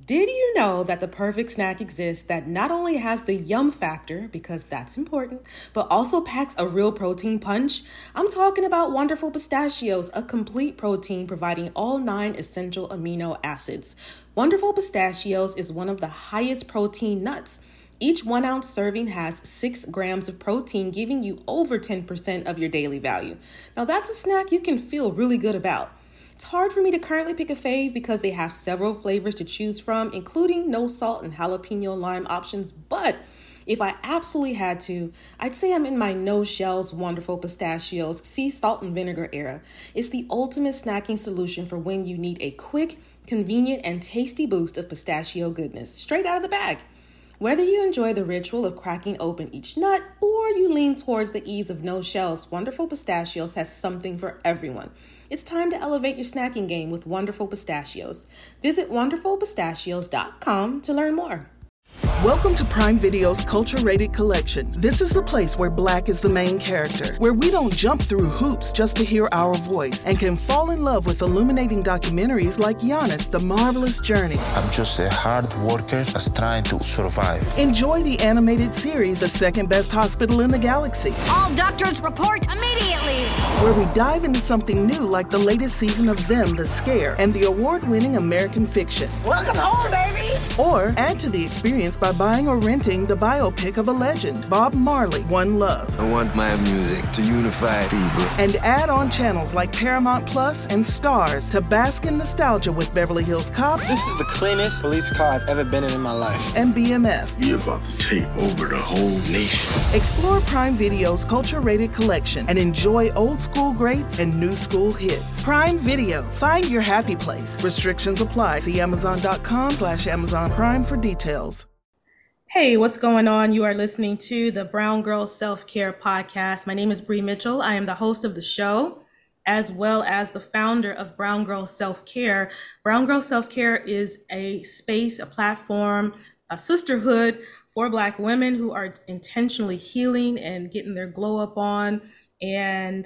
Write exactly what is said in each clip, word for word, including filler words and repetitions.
Did you know that the perfect snack exists that not only has the yum factor, because that's important, but also packs a real protein punch? I'm talking about Wonderful Pistachios, a complete protein providing all nine essential amino acids. Wonderful Pistachios is one of the highest protein nuts. Each one ounce serving has six grams of protein, giving you over ten percent of your daily value. Now that's a snack you can feel really good about. It's hard for me to currently pick a fave because they have several flavors to choose from, including no salt and jalapeno lime options. But if I absolutely had to, I'd say I'm in my no shells Wonderful Pistachios sea salt and vinegar era. It's the ultimate snacking solution for when you need a quick, convenient, and tasty boost of pistachio goodness straight out of the bag. Whether you enjoy the ritual of cracking open each nut or you lean towards the ease of no shells, Wonderful Pistachios has something for everyone. It's time to elevate your snacking game with Wonderful Pistachios. Visit wonderful pistachios dot com to learn more. Welcome to Prime Video's Culture-Rated Collection. This is the place where Black is the main character, where we don't jump through hoops just to hear our voice, and can fall in love with illuminating documentaries like Giannis, The Marvelous Journey. I'm just a hard worker that's trying to survive. Enjoy the animated series, The Second Best Hospital in the Galaxy. All doctors report immediately! Where we dive into something new like the latest season of Them, The Scare, and the award-winning American Fiction. Welcome home, baby! Or add to the experience by buying or renting the biopic of a legend, Bob Marley, One Love. I want my music to unify people. And add on channels like Paramount Plus and Stars to bask in nostalgia with Beverly Hills Cop. This is the cleanest police car I've ever been in in my life. And B M F. You're about to take over the whole nation. Explore Prime Video's Culture-Rated Collection and enjoy old school greats and new school hits. Prime Video. Find your happy place. Restrictions apply. See amazon.com slash Amazon Prime for details. Hey, what's going on? You are listening to the Brown Girl Self-Care Podcast. My name is Bree Mitchell. I am the host of the show, as well as the founder of Brown Girl Self-Care. Brown Girl Self-Care is a space, a platform, a sisterhood for Black women who are intentionally healing and getting their glow up on, and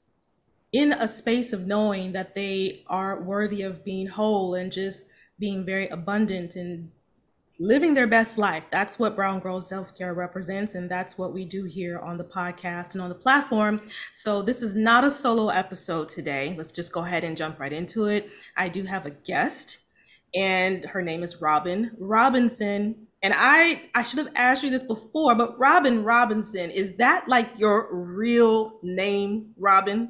in a space of knowing that they are worthy of being whole and just being very abundant and living their best life. That's what Brown Girl Self-Care represents, and that's what we do here on the podcast and on the platform. So this is not a solo episode today. Let's just go ahead and jump right into it. I do have a guest, and her name is Robin Robinson. And I, I should have asked you this before, but Robin Robinson, is that like your real name, Robin?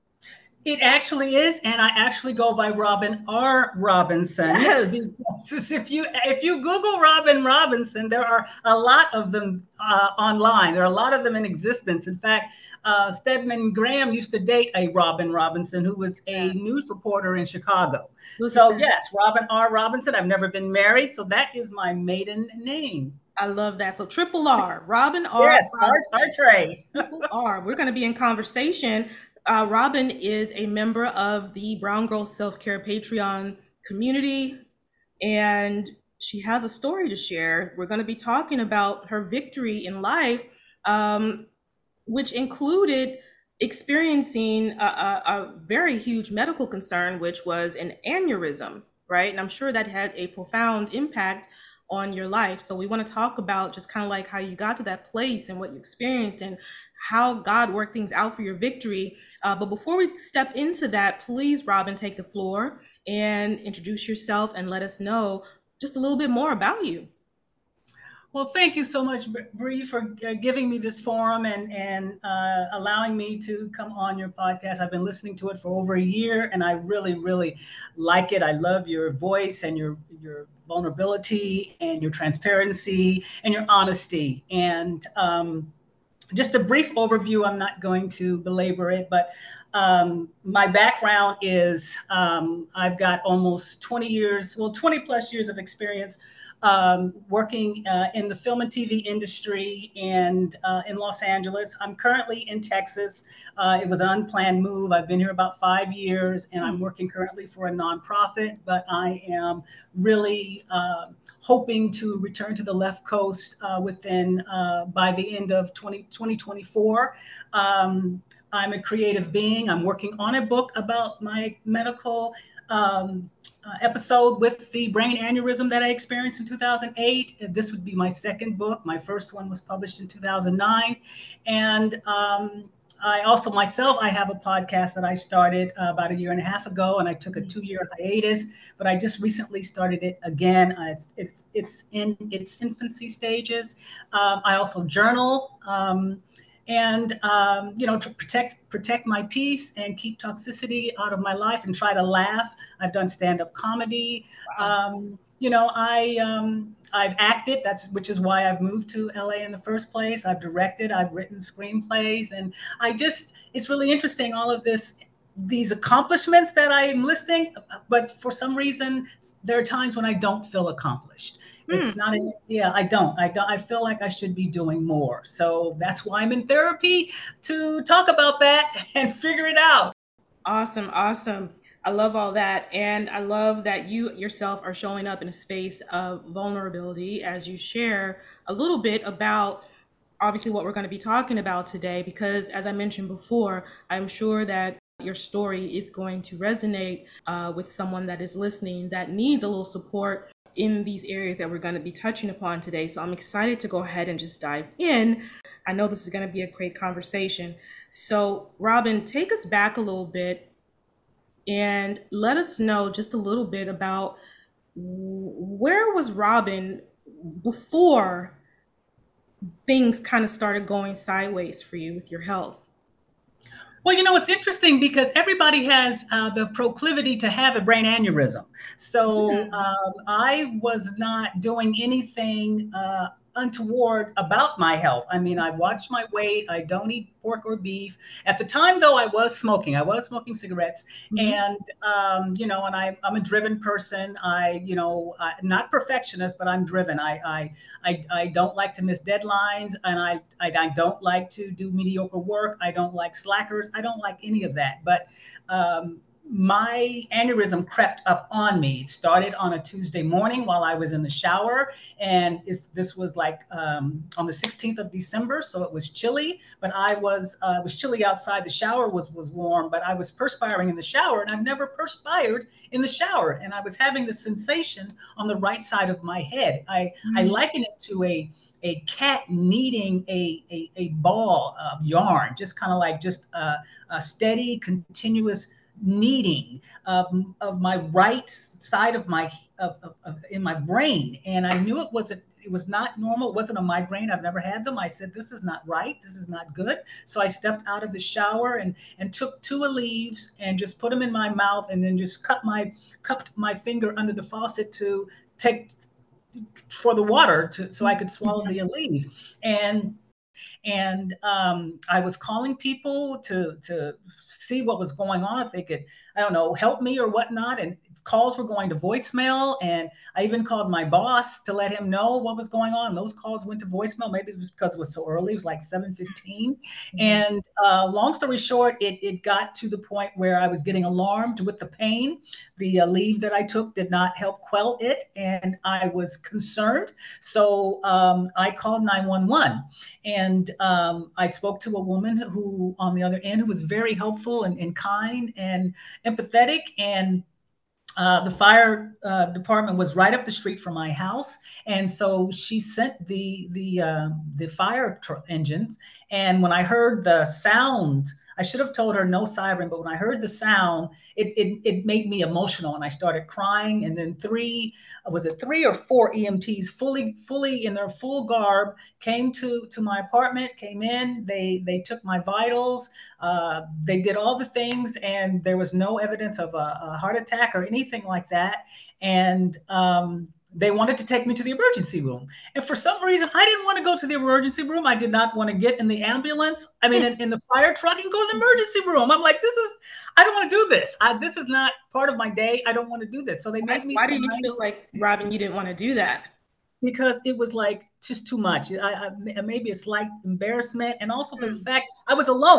It actually is, and I actually go by Robin R. Robinson. Yes. Because if you if you Google Robin Robinson, there are a lot of them uh, online. There are a lot of them in existence. In fact, uh, Stedman Graham used to date a Robin Robinson who was a news reporter in Chicago. Look so yes, Robin R. Robinson. I've never been married, so that is my maiden name. I love that. So triple R, Robin R. Yes, R. Trey. Triple R. We're going to be in conversation. Uh, Robin is a member of the Brown Girl Self-Care Patreon community, and she has a story to share. We're going to be talking about her victory in life, um, which included experiencing a, a, a very huge medical concern, which was an aneurysm, right? And I'm sure that had a profound impact on your life. So we want to talk about just kind of like how you got to that place and what you experienced and how God worked things out for your victory. Uh, but before we step into that, please, Robin, take the floor and introduce yourself and let us know just a little bit more about you. Well, thank you so much, Bree, for uh, giving me this forum and, and uh, allowing me to come on your podcast. I've been listening to it for over a year, and I really, really like it. I love your voice and your your vulnerability and your transparency and your honesty. And um, just a brief overview, I'm not going to belabor it, but um, my background is um, I've got almost twenty years, well, twenty plus years of experience um, working uh, in the film and T V industry and uh, in Los Angeles. I'm currently in Texas. Uh, it was an unplanned move. I've been here about five years and I'm working currently for a nonprofit, but I am really uh, hoping to return to the left coast uh, within uh, by the end of twenty twenty-four. Um, I'm a creative being. I'm working on a book about my medical um, uh, episode with the brain aneurysm that I experienced in two thousand eight. This would be my second book. My first one was published in two thousand nine. And um, I also myself, I have a podcast that I started uh, about a year and a half ago, and I took a two-year hiatus, but I just recently started it again. Uh, it's, it's, it's in its infancy stages. Um, I also journal. Um, And, um, you know, to protect protect my peace and keep toxicity out of my life and try to laugh. I've done stand-up comedy. Wow. Um, you know, I, um, I've acted, that's which is why I've moved to L A in the first place. I've directed, I've written screenplays. And I just, it's really interesting, all of this, these accomplishments that I'm listing, but for some reason, there are times when I don't feel accomplished. It's mm. not, a, yeah, I don't, I don't, I feel like I should be doing more. So that's why I'm in therapy, to talk about that and figure it out. Awesome. Awesome. I love all that. And I love that you yourself are showing up in a space of vulnerability as you share a little bit about obviously what we're going to be talking about today, because as I mentioned before, I'm sure that your story is going to resonate uh, with someone that is listening that needs a little support in these areas that we're going to be touching upon today. So I'm excited to go ahead and just dive in. I know this is going to be a great conversation. So Robin, take us back a little bit and let us know just a little bit about where was Robin before things kind of started going sideways for you with your health? Well, you know, it's interesting because everybody has uh, the proclivity to have a brain aneurysm. So mm-hmm. um, I was not doing anything uh, untoward about my health. I mean, I watch my weight. I don't eat pork or beef. At the time, though, I was smoking. I was smoking cigarettes. Mm-hmm. And, um, you know, and I, I'm a driven person. I, you know, I, not perfectionist, but I'm driven. I, I, I, I don't like to miss deadlines. And I, I, I don't like to do mediocre work. I don't like slackers. I don't like any of that. But um, my aneurysm crept up on me. It started on a Tuesday morning while I was in the shower. And it's, this was like um, on the sixteenth of December. So it was chilly, but I was, uh, it was chilly outside. The shower was, was warm, but I was perspiring in the shower, and I've never perspired in the shower. And I was having the sensation on the right side of my head. I, mm-hmm. I liken it to a, a cat kneading a, a, a ball of yarn, just kind of like just a, a steady, continuous kneading of, of my right side of my of, of, of in my brain. And I knew it wasn't it was not normal. It wasn't a migraine. I've never had them. I said, this is not right. This is not good. So I stepped out of the shower and and took two leaves and just put them in my mouth, and then just cut my cupped my finger under the faucet to take for the water to so I could swallow the leaf. And And um, I was calling people to to see what was going on, if they could, I don't know, help me or whatnot. And calls were going to voicemail. And I even called my boss to let him know what was going on. Those calls went to voicemail. Maybe it was because it was so early. It was like seven fifteen. Mm-hmm. And uh, long story short, it, it got to the point where I was getting alarmed with the pain. The uh, leave that I took did not help quell it. And I was concerned. So um, I called nine one one. And um, I spoke to a woman who, on the other end, who was very helpful and, and kind and empathetic. And uh, the fire uh, department was right up the street from my house. And so she sent the the uh, the fire tr- engines. And when I heard the sound, I should have told her no siren, but when I heard the sound, it, it it made me emotional, and I started crying. And then three, was it three or four E M Ts, fully fully in their full garb, came to to my apartment, came in. They they took my vitals. Uh, they did all the things, and there was no evidence of a, a heart attack or anything like that. And um, they wanted to take me to the emergency room. And for some reason, I didn't want to go to the emergency room. I did not want to get in the ambulance. I mean, in, in the fire truck and go to the emergency room. I'm like, this is, I don't want to do this. I, this is not part of my day. I don't want to do this. So they made me. Why did you feel like, Robin, you didn't want to do that? Because it was like just too much. I, I maybe a slight embarrassment, and also the fact I was alone.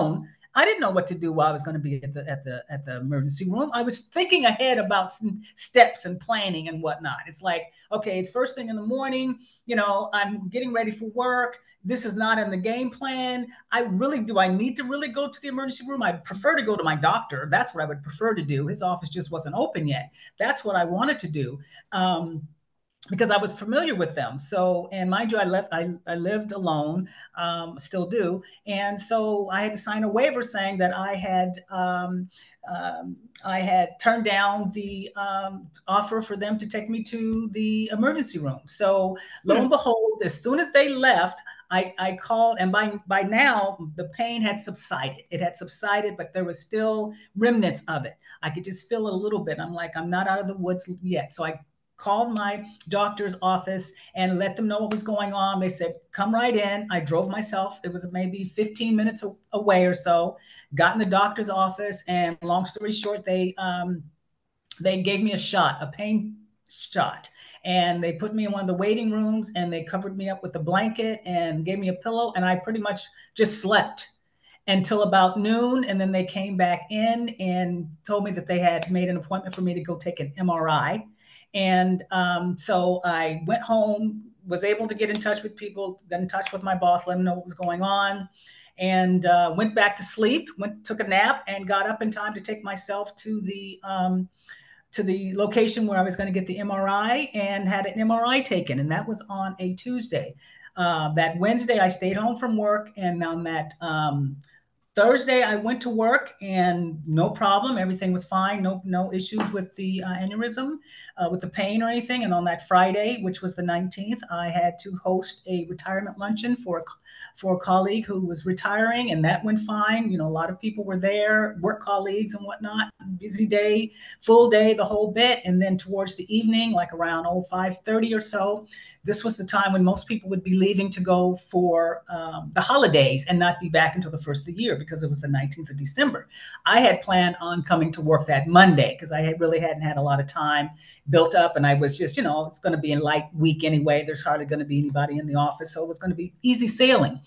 I didn't know what to do while I was going to be at the at the at the emergency room. I was thinking ahead about some steps and planning and whatnot. It's like, okay, it's first thing in the morning. You know, I'm getting ready for work. This is not in the game plan. I really do. I need to really go to the emergency room. I'd prefer to go to my doctor. That's what I would prefer to do. His office just wasn't open yet. That's what I wanted to do. Um, because I was familiar with them. So, and mind you, I left, I, I lived alone, um, still do. And so I had to sign a waiver saying that I had, um, um, I had turned down the um, offer for them to take me to the emergency room. So lo and behold, as soon as they left, I, I called, and by, by now the pain had subsided. It had subsided, but there was still remnants of it. I could just feel it a little bit. I'm like, I'm not out of the woods yet. So I called my doctor's office and let them know what was going on. They said, come right in. I drove myself. It was maybe fifteen minutes away or so, got in the doctor's office, and long story short, they um, they gave me a shot, a pain shot. And they put me in one of the waiting rooms, and they covered me up with a blanket and gave me a pillow. And I pretty much just slept until about noon. And then they came back in and told me that they had made an appointment for me to go take an M R I. And um, so I went home, was able to get in touch with people, got in touch with my boss, let them know what was going on, and uh, went back to sleep, went, took a nap, and got up in time to take myself to the um, to the location where I was going to get the M R I, and had an M R I taken. And that was on a Tuesday. Uh, that Wednesday, I stayed home from work, and on that um, Thursday, I went to work, and no problem. Everything was fine. No, no issues with the uh, aneurysm, uh, with the pain or anything. And on that Friday, which was the nineteenth, I had to host a retirement luncheon for a, for a colleague who was retiring, and that went fine. You know, a lot of people were there, work colleagues and whatnot. Busy day, full day, the whole bit. And then towards the evening, like around oh five thirty or so, this was the time when most people would be leaving to go for um, the holidays and not be back until the first of the year, because it was the nineteenth of December. I had planned on coming to work that Monday because I had really hadn't had a lot of time built up, and I was just, you know, it's going to be a light week anyway. There's hardly going to be anybody in the office, so it was going to be easy sailing.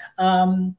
Um,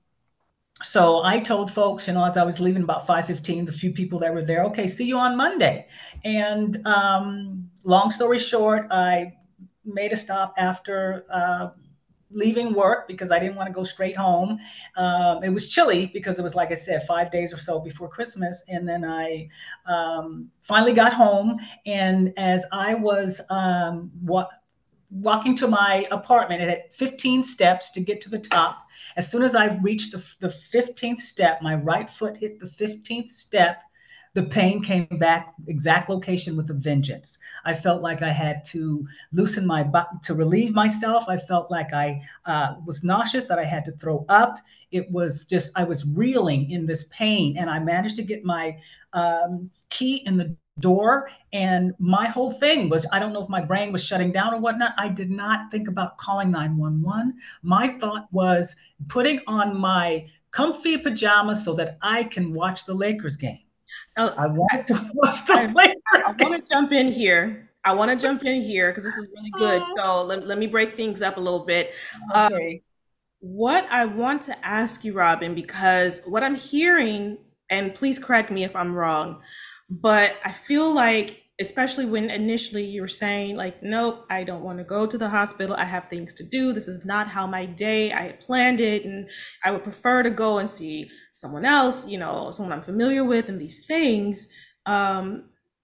so I told folks, you know, as I was leaving about five fifteen, the few people that were there, okay, see you on Monday. And um, long story short, I made a stop after uh, leaving work because I didn't want to go straight home. Um, it was chilly because it was, like I said, five days or so before Christmas. And then I um, finally got home. And as I was um, wa- walking to my apartment, it had fifteen steps to get to the top. As soon as I reached the, the fifteenth step, my right foot hit the fifteenth step, the pain came back, exact location with a vengeance. I felt like I had to loosen my butt to relieve myself. I felt like I uh, was nauseous, that I had to throw up. It was just, I was reeling in this pain, and I managed to get my um, key in the door. And my whole thing was, I don't know if my brain was shutting down or whatnot. I did not think about calling nine one one. My thought was putting on my comfy pajamas so that I can watch the Lakers game. Now, I want to watch the Lakers. I want to jump in here. I want to jump in here because this is really good. So let, let me break things up a little bit. Okay. Um, what I want to ask you, Robin, because what I'm hearing, and please correct me if I'm wrong, but I feel like, especially when initially you were saying like, nope, I don't want to go to the hospital. I have things to do. This is not how my day, I had planned it. And I would prefer to go and see someone else, you know, someone I'm familiar with and these things. Um,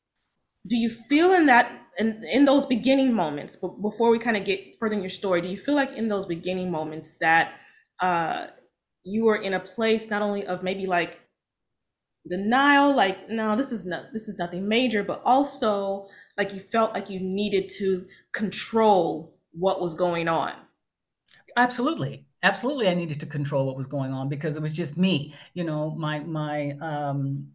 do you feel in that, in, in those beginning moments, but before we kind of get further in your story, do you feel like in those beginning moments that uh, you were in a place not only of maybe like denial, like, no, this is not, this is nothing major, but also like you felt like you needed to control what was going on? Absolutely. Absolutely. I needed to control what was going on because it was just me, you know, my, my, um,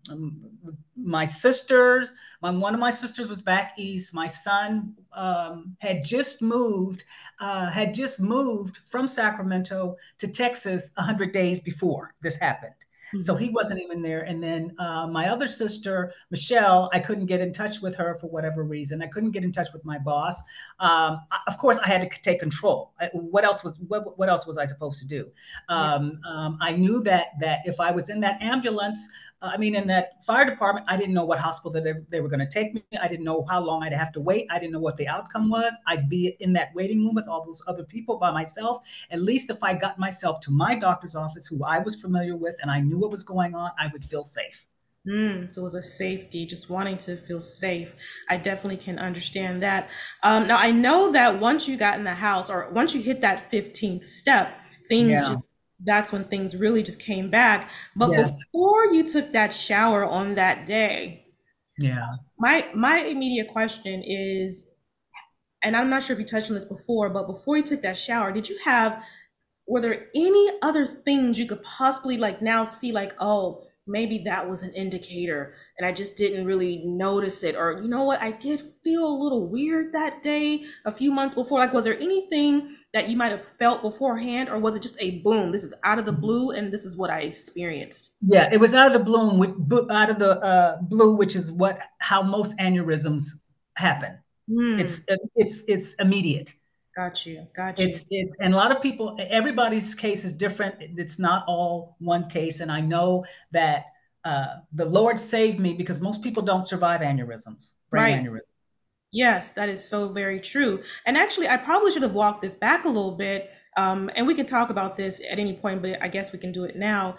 my sisters, my, one of my sisters was back east. My son um, had just moved, uh, had just moved from Sacramento to Texas a hundred days before this happened. Mm-hmm. So he wasn't even there. And then uh, my other sister, Michelle, I couldn't get in touch with her for whatever reason. I couldn't get in touch with my boss. Um, of course, I had to take control. What else was what, what else was I supposed to do? Um, yeah. um, I knew that that if I was in that ambulance, uh, I mean, in that fire department, I didn't know what hospital that they, they were going to take me. I didn't know how long I'd have to wait. I didn't know what the outcome was. I'd be in that waiting room with all those other people by myself. At least if I got myself to my doctor's office, who I was familiar with, and I knew what was going on, I would feel safe. Mm, so it was a safety, just wanting to feel safe. I definitely can understand that. Um, now, I know that once you got in the house, or once you hit that fifteenth step, things yeah. just, that's when things really just came back. But yes. before you took that shower on that day, yeah, my my immediate question is, and I'm not sure if you touched on this before, but before you took that shower, did you have, were there any other things you could possibly like now see, like, oh, maybe that was an indicator and I just didn't really notice it? Or, you know what, I did feel a little weird that day a few months before. Like, was there anything that you might have felt beforehand, or was it just a boom, this is out of the blue and this is what I experienced? Yeah, it was out of the blue, out of the uh, blue, which is what, how most aneurysms happen. Mm. It's, it's, it's immediate. Got you. Got you. It's it's and a lot of people, everybody's case is different. It's not all one case. And I know that uh, the Lord saved me, because most people don't survive aneurysms, brain right. aneurysms. Yes, that is so very true. And actually, I probably should have walked this back a little bit. Um, and we can talk about this at any point, but I guess we can do it now.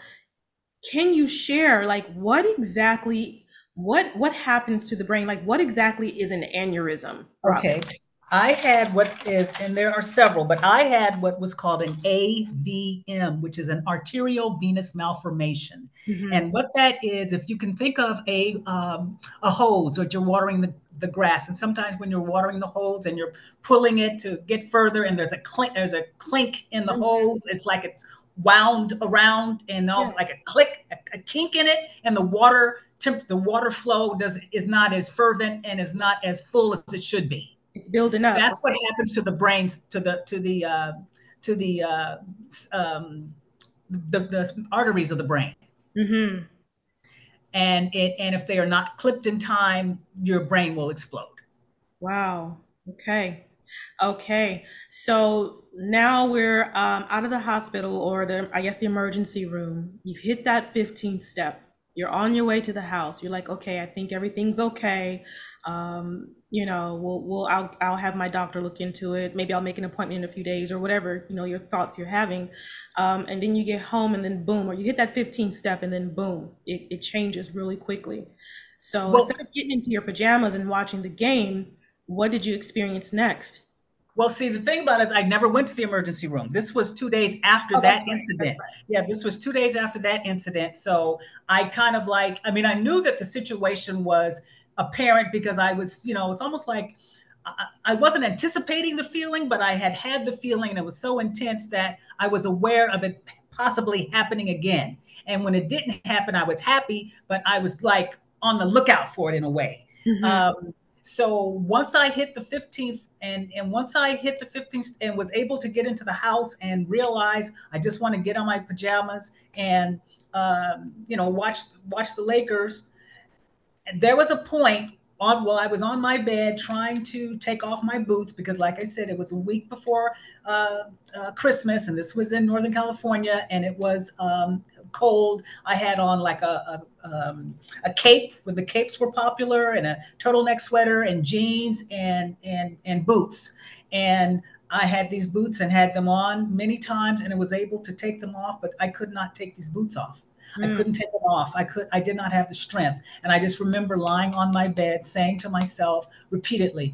Can you share, like, what exactly, what what happens to the brain? Like, what exactly is an aneurysm? Okay. I had what is, and there are several, but I had what was called an A V M, which is an arterial venous malformation. Mm-hmm. And what that is, if you can think of a um, a hose, or you're watering the, the grass, and sometimes when you're watering the hose and you're pulling it to get further, and there's a clink, there's a clink in the mm-hmm. hose, it's like it's wound around, and all, yeah. like a click, a, a kink in it, and the water temp, the water flow does is not as fervent and is not as full as it should be. It's building up. That's what happens to the brains, to the to the uh, to the uh, um, the, the arteries of the brain. Mm-hmm. And it and if they are not clipped in time, your brain will explode. Wow. Okay. Okay. So now we're um, out of the hospital, or the I guess the emergency room. You've hit that fifteenth step. You're on your way to the house. You're like, okay, I think everything's okay. Um, you know, we'll, we'll, I'll, I'll have my doctor look into it. Maybe I'll make an appointment in a few days, or whatever, you know, your thoughts you're having. Um, and then you get home, and then boom, or you hit that fifteenth step, and then boom, it, it changes really quickly. So well, instead of getting into your pajamas and watching the game, what did you experience next? Well, see, the thing about it is I never went to the emergency room. This was two days after oh, that right. incident. Right. Yeah, this was two days after that incident. So I kind of like, I mean, I knew that the situation was apparent, because I was, you know, it's almost like I, I wasn't anticipating the feeling, but I had had the feeling, and it was so intense that I was aware of it possibly happening again. And when it didn't happen, I was happy, but I was like on the lookout for it in a way. Mm-hmm. Um, So once I hit the fifteenth, and, and once I hit the fifteenth and was able to get into the house and realize I just want to get on my pajamas and, um, you know, watch, watch the Lakers. And there was a point on, while I was on my bed trying to take off my boots, because like I said, it was a week before uh, uh, Christmas, and this was in Northern California, and it was um, cold. I had on like a, a, um, a cape, when the capes were popular, and a turtleneck sweater and jeans and, and, and boots. And I had these boots and had them on many times, and I was able to take them off, but I could not take these boots off. Mm. I couldn't take them off. I could, I did not have the strength. And I just remember lying on my bed saying to myself repeatedly,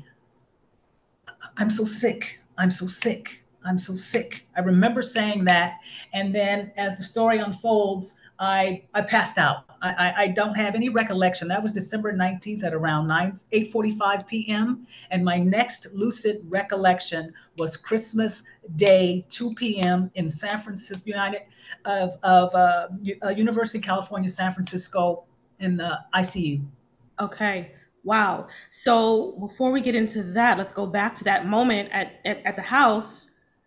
I'm so sick. I'm so sick. I'm so sick. I remember saying that. And then as the story unfolds, I, I passed out. I, I, I don't have any recollection. That was December nineteenth at around nine, eight forty-five p.m. And my next lucid recollection was Christmas Day, two p.m. in San Francisco, United of, of uh, uh, University of California, San Francisco, in the I C U. Okay. Wow. So before we get into that, let's go back to that moment at, at, at the house.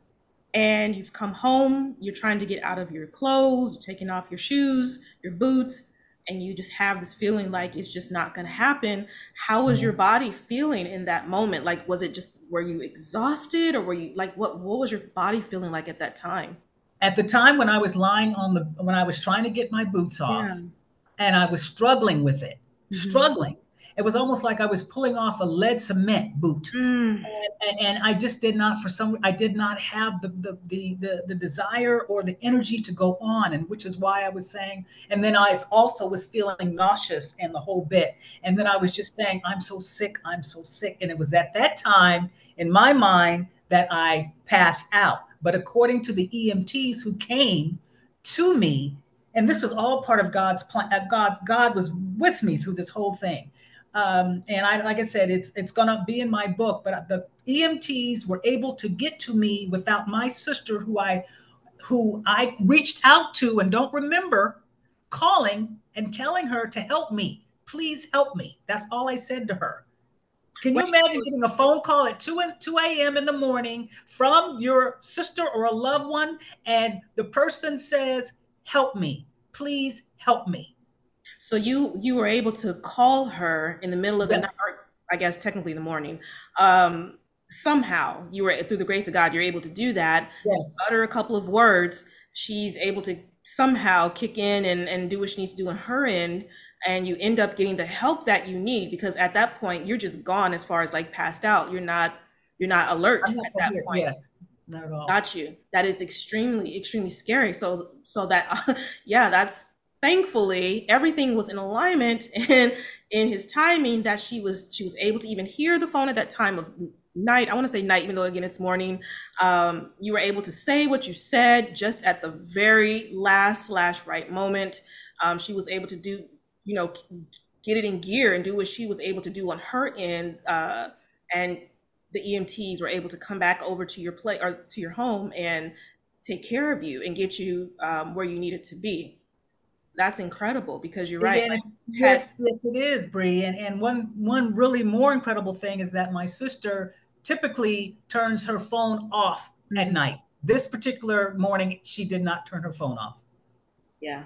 and you've come home, you're trying to get out of your clothes, you're taking off your shoes, your boots, and you just have this feeling like it's just not going to happen. How was your body feeling in that moment? Like, was it just, were you exhausted, or were you like, what, what was your body feeling like at that time? At the time when I was lying on the, when I was trying to get my boots off, yeah. and I was struggling with it, mm-hmm. struggling. It was almost like I was pulling off a lead cement boot. Mm. And, and, and I just did not, for some, I did not have the, the, the, the, the desire or the energy to go on. And which is why I was saying, and then I also was feeling nauseous and the whole bit. And then I was just saying, I'm so sick, I'm so sick. And it was at that time in my mind that I passed out. But according to the E M Ts who came to me, and this was all part of God's plan, God, God was with me through this whole thing. Um, and I, like I said, it's it's gonna be in my book, but the E M Ts were able to get to me without my sister, who I, who I reached out to and don't remember calling and telling her to help me. Please help me. That's all I said to her. Can you imagine getting a phone call at two a.m. in the morning from your sister or a loved one, and the person says, help me, please help me. So you you were able to call her in the middle of the yeah. night, or I guess technically the morning. Um, somehow you were, through the grace of God, you're able to do that. Yes. Utter a couple of words. She's able to somehow kick in and, and do what she needs to do on her end. And you end up getting the help that you need, because at that point you're just gone as far as like passed out. You're not, you're not alert not at that here. point. Yes. Not at all. Got you. That is extremely, extremely scary. So, so that, uh, yeah, that's, thankfully everything was in alignment and in his timing, that she was, she was able to even hear the phone at that time of night. I want to say night, even though again, it's morning. Um, you were able to say what you said just at the very last slash right moment. Um, she was able to do, you know, get it in gear and do what she was able to do on her end. Uh, and the E M Ts were able to come back over to your place or to your home and take care of you and get you um, where you needed to be. That's incredible, because you're right. Like, yes, had- yes, it is, Bree. And and one one really more incredible thing is that my sister typically turns her phone off mm-hmm. at night. This particular morning, she did not turn her phone off. Yeah.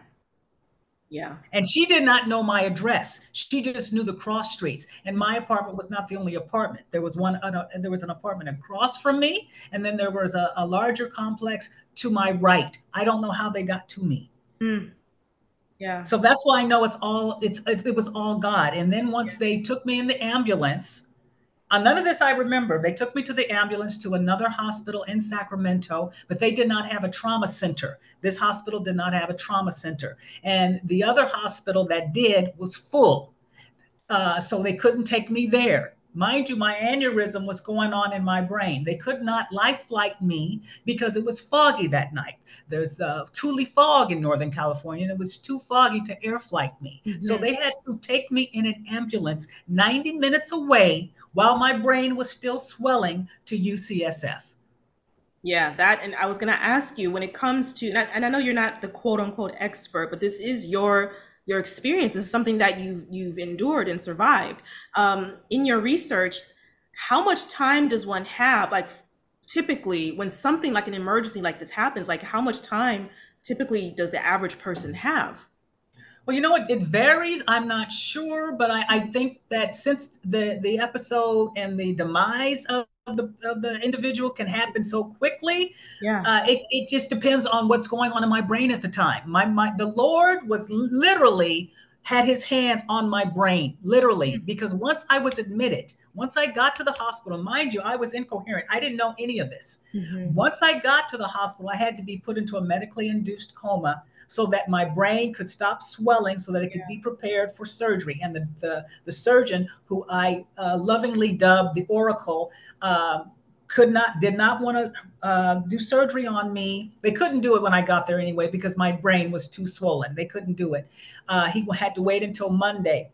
Yeah. And she did not know my address. She just knew the cross streets. And my apartment was not the only apartment. There was one, uh, there was an apartment across from me. And then there was a, a larger complex to my right. I don't know how they got to me. Mm. Yeah. So that's why I know it's all, it's, it, it was all God. And then once they took me in the ambulance, uh, none of this I remember. They took me to the ambulance to another hospital in Sacramento, but they did not have a trauma center. This hospital did not have a trauma center. And the other hospital that did was full. Uh, so they couldn't take me there. Mind you, my aneurysm was going on in my brain. They could not life flight me because it was foggy that night. There's uh, Thule fog in Northern California, and it was too foggy to air flight me. Mm-hmm. So they had to take me in an ambulance ninety minutes away while my brain was still swelling to U C S F. Yeah, that, and I was going to ask you, when it comes to, and I know you're not the quote unquote expert, but this is your Your experience is something that you've you've endured and survived. Um, in your research, how much time does one have? Like, typically, when something like an emergency like this happens, like how much time typically does the average person have? Well, you know what? It varies. I'm not sure, but I, I think that since the the episode and the demise of Of the, of the individual can happen so quickly. Yeah. Uh, it, it just depends on what's going on in my brain at the time. My, my, the Lord was literally had his hands on my brain, literally, because once I was admitted, once I got to the hospital, mind you, I was incoherent. I didn't know any of this. Mm-hmm. Once I got to the hospital, I had to be put into a medically induced coma so that my brain could stop swelling so that it could yeah. be prepared for surgery. And the, the, the surgeon, who I uh, lovingly dubbed the Oracle, uh, could not, did not want to uh, do surgery on me. They couldn't do it when I got there anyway, because my brain was too swollen. They couldn't do it. Uh, he had to wait until Monday.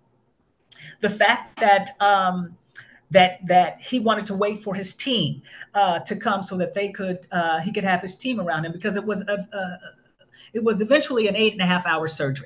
The fact that, um, that, that he wanted to wait for his team uh, to come so that they could, uh, he could have his team around him, because it was, a, a, it was eventually an eight and a half hour surgery.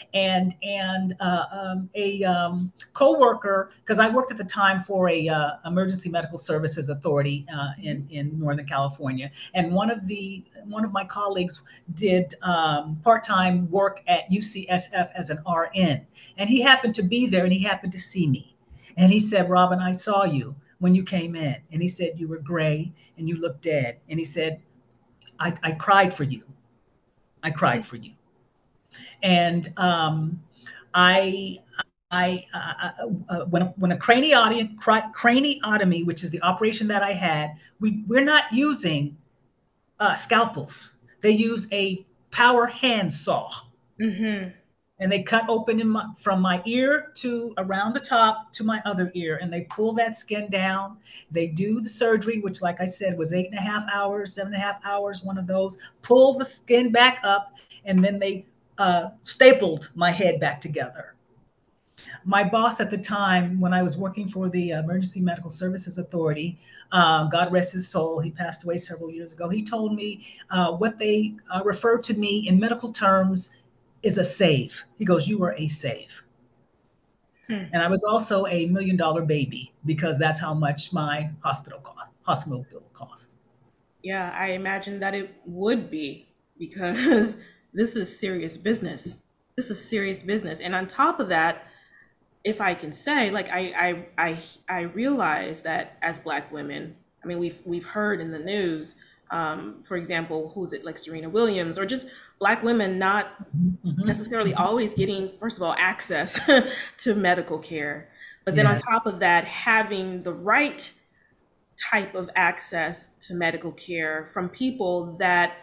and and uh, um, a um, coworker, because I worked at the time for a uh, emergency medical services authority uh, in in Northern California, and one of the one of my colleagues did um, part-time work at U C S F as an R N, and he happened to be there, and he happened to see me, and he said, "Robin, I saw you when you came in," and he said, "You were gray and you looked dead," and he said, I, I cried for you. I cried for you. And um, I, I, uh, uh, when, when a craniotomy, craniotomy, which is the operation that I had, we, we're not using uh, scalpels. They use a power hand saw. Mm-hmm. And they cut open in my, from my ear to around the top to my other ear, and they pull that skin down. They do the surgery, which, like I said, was eight and a half hours, seven and a half hours, one of those, pull the skin back up, and then they uh, stapled my head back together. My boss at the time, when I was working for the Emergency Medical Services Authority, uh, God rest his soul, he passed away several years ago, he told me uh, what they uh, refer to me in medical terms is a save. He goes, "You were a save." Hmm. And I was also a million dollar baby, because that's how much my hospital cost, hospital bill cost. Yeah, I imagine that it would be, because this is serious business. This is serious business. And on top of that, if I can say, like, I I I, I realize that as Black women, I mean, we've we've heard in the news, Um, for example, who's it, like Serena Williams, or just Black women not mm-hmm. necessarily always getting, first of all, access to medical care. But then yes. on top of that, having the right type of access to medical care from people that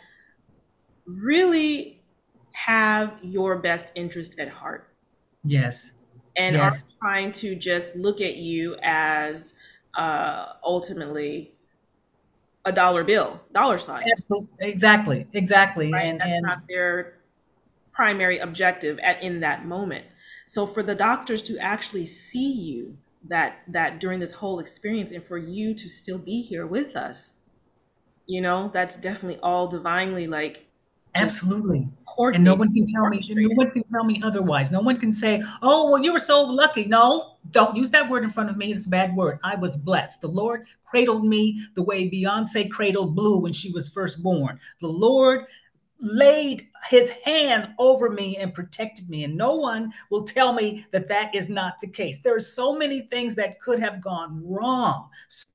really have your best interest at heart. Yes. And yes. aren't trying to just look at you as uh, ultimately a dollar bill, dollar sign. Exactly, exactly. Right? And that's and not their primary objective at in that moment. So for the doctors to actually see you that that during this whole experience, and for you to still be here with us, you know, that's definitely all divinely, like, absolutely. And no one can tell me, no one can tell me otherwise. No one can say, "Oh, well, you were so lucky." No, don't use that word in front of me. It's a bad word. I was blessed. The Lord cradled me the way Beyonce cradled Blue when she was first born. The Lord laid his hands over me and protected me. And no one will tell me that that is not the case. There are so many things that could have gone wrong.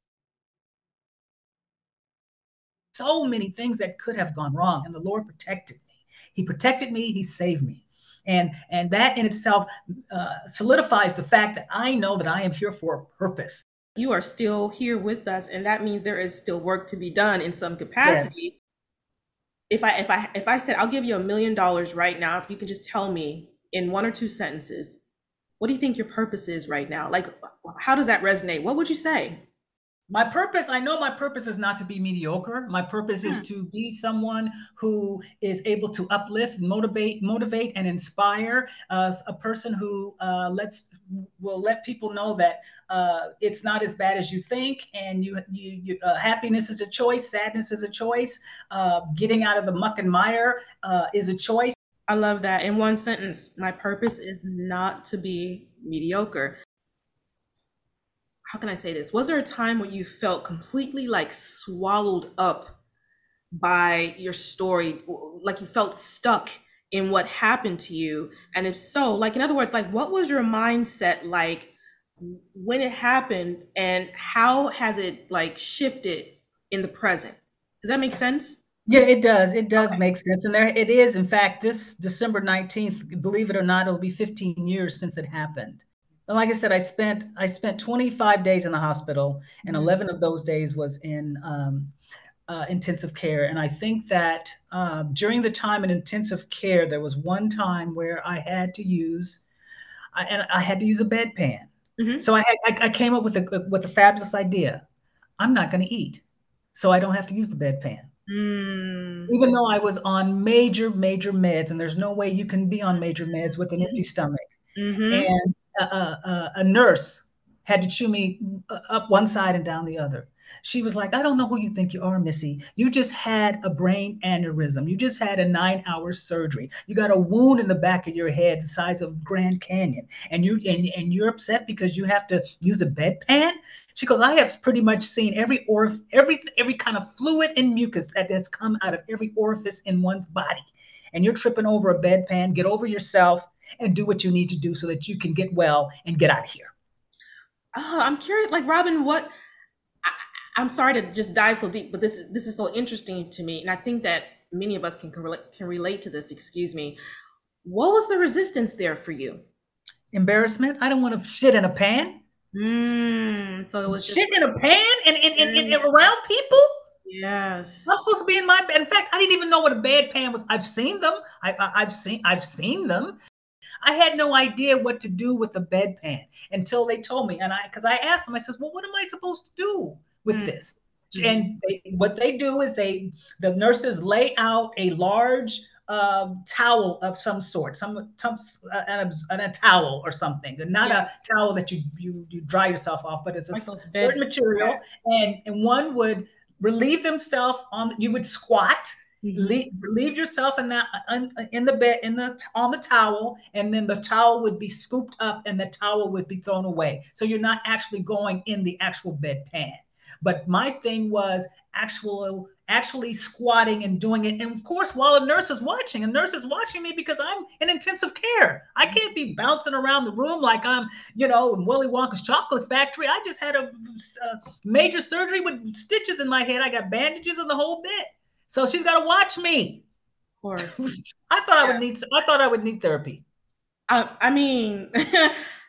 So many things that could have gone wrong, and the Lord protected me. He protected me. He saved me. And, and that in itself uh, solidifies the fact that I know that I am here for a purpose. You are still here with us, and that means there is still work to be done in some capacity. Yes. If I if I if I said, "I'll give you a million dollars right now, if you can just tell me in one or two sentences, what do you think your purpose is right now?" Like, how does that resonate? What would you say? My purpose, I know my purpose is not to be mediocre. My purpose is to be someone who is able to uplift, motivate, motivate, and inspire uh, a person who uh, lets will let people know that uh, it's not as bad as you think, and you, you, you uh, happiness is a choice, sadness is a choice, uh, getting out of the muck and mire uh, is a choice. I love that. In one sentence, my purpose is not to be mediocre. How can I say this? Was there a time when you felt completely like swallowed up by your story, like you felt stuck in what happened to you? And if so, like, in other words, like, what was your mindset like when it happened, and how has it like shifted in the present? Does that make sense? Yeah, it does. It does okay. make sense. And there it is. In fact, this December nineteenth, believe it or not, it'll be fifteen years since it happened. Like I said, I spent I spent twenty-five days in the hospital, and eleven of those days was in um, uh, intensive care. And I think that uh, during the time in intensive care, there was one time where I had to use, I, and I had to use a bedpan. Mm-hmm. So I, had, I I came up with a with a fabulous idea. I'm not going to eat, so I don't have to use the bedpan. Mm. Even though I was on major major meds, and there's no way you can be on major meds with an empty stomach. Mm-hmm. And Uh, uh, a nurse had to chew me up one side and down the other. She was like, I don't know who you think you are, Missy. You just had a brain aneurysm. You just had a nine hour surgery. You got a wound in the back of your head the size of Grand Canyon. And, you, and, and you're upset because you have to use a bedpan? She goes, I have pretty much seen every orif- every, every kind of fluid and mucus that, that's come out of every orifice in one's body. And you're tripping over a bedpan. Get over yourself and do what you need to do so that you can get well and get out of here. Oh, I'm curious, like, Robin, what, I, I'm sorry to just dive so deep, but this, this is so interesting to me. And I think that many of us can, can, relate, can relate to this, excuse me. What was the resistance there for you? Embarrassment. I don't want to shit in a pan. Mm, so it was shit just, in a pan and, and, and, and, and around people? Yes. I'm supposed to be in my bed. In fact, I didn't even know what a bedpan was. I've seen them. I, I, I've seen, I've seen them. I had no idea what to do with a bedpan until they told me. And I, because I asked them, I says, well, what am I supposed to do with mm-hmm. this? And they, what they do is they, the nurses lay out a large um, towel of some sort, some, some uh, and, a, and a towel or something, and not yeah. a towel that you, you you dry yourself off, but it's a certain bed. material. And and one would relieve themselves on. You would squat. Leave, leave yourself in that in the bed in the on the towel, and then the towel would be scooped up and the towel would be thrown away. So you're not actually going in the actual bedpan. But my thing was actual actually squatting and doing it. And of course, while a nurse is watching, a nurse is watching me because I'm in intensive care. I can't be bouncing around the room like I'm, you know, in Willy Wonka's chocolate factory. I just had a, a major surgery with stitches in my head. I got bandages and the whole bit. So she's got to watch me. Of course. I thought yeah. I would need. I thought I would need therapy. Uh, I mean, yeah,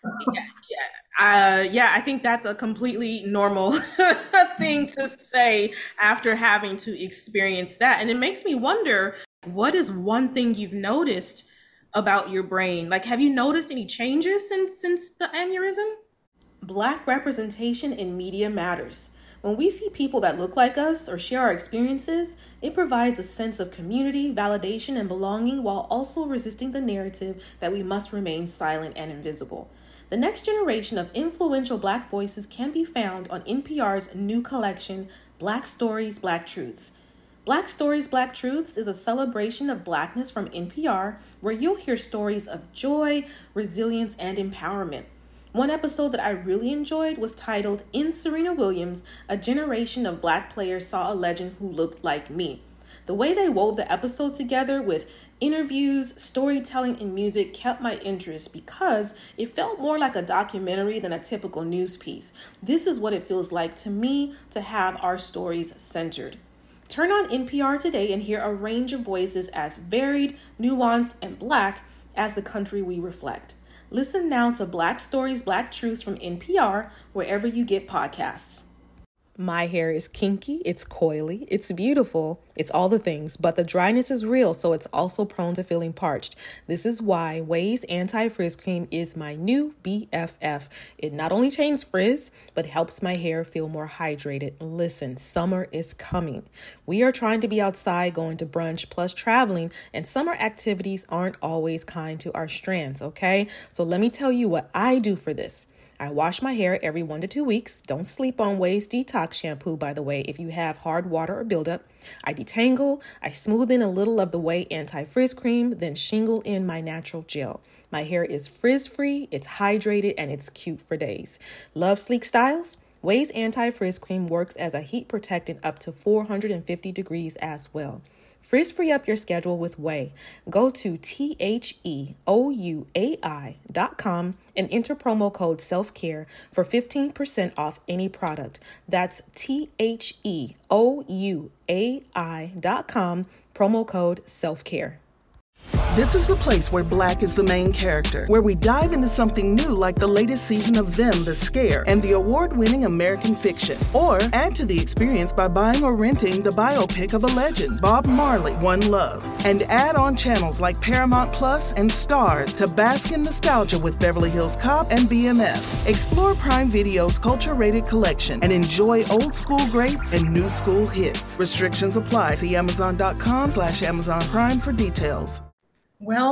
yeah, uh, yeah. I think that's a completely normal thing to say after having to experience that, and it makes me wonder: what is one thing you've noticed about your brain? Like, have you noticed any changes since since the aneurysm? Black representation in media matters. When we see people that look like us or share our experiences, it provides a sense of community, validation, and belonging while also resisting the narrative that we must remain silent and invisible. The next generation of influential Black voices can be found on N P R's new collection, Black Stories, Black Truths. Black Stories, Black Truths is a celebration of Blackness from N P R, where you'll hear stories of joy, resilience, and empowerment. One episode that I really enjoyed was titled, In Serena Williams, a generation of Black players saw a legend who looked like me. The way they wove the episode together with interviews, storytelling, and music kept my interest because it felt more like a documentary than a typical news piece. This is what it feels like to me to have our stories centered. Turn on N P R today and hear a range of voices as varied, nuanced, and Black as the country we reflect. Listen now to Black Stories, Black Truths from N P R, wherever you get podcasts. My hair is kinky, it's coily, it's beautiful, it's all the things, but the dryness is real, so it's also prone to feeling parched. This is why Ouai's Anti-Frizz Cream is my new B F F. It not only changes frizz, but helps my hair feel more hydrated. Listen, summer is coming. We are trying to be outside, going to brunch, plus traveling, and summer activities aren't always kind to our strands, okay? So let me tell you what I do for this. I wash my hair every one to two weeks. Don't sleep on Ouai's Detox Shampoo, by the way, if you have hard water or buildup. I detangle, I smooth in a little of the Ouai Anti-Frizz Cream, then shingle in my natural gel. My hair is frizz-free, it's hydrated, and it's cute for days. Love sleek styles? Ouai's Anti-Frizz Cream works as a heat protectant up to four hundred fifty degrees as well. Frizz free up your schedule with Ouai. Go to T H E O U A I dot com and enter promo code SELFCARE for fifteen percent off any product. That's T H E O U A I dot com, promo code SELFCARE. This is the place where Black is the main character, where we dive into something new like the latest season of Them, The Scare, and the award-winning American Fiction. Or add to the experience by buying or renting the biopic of a legend, Bob Marley, One Love. And add on channels like Paramount Plus and Stars to bask in nostalgia with Beverly Hills Cop and B M F. Explore Prime Video's culture-rated collection and enjoy old school greats and new school hits. Restrictions apply. See Amazon dot com slash Amazon Prime for details. Well,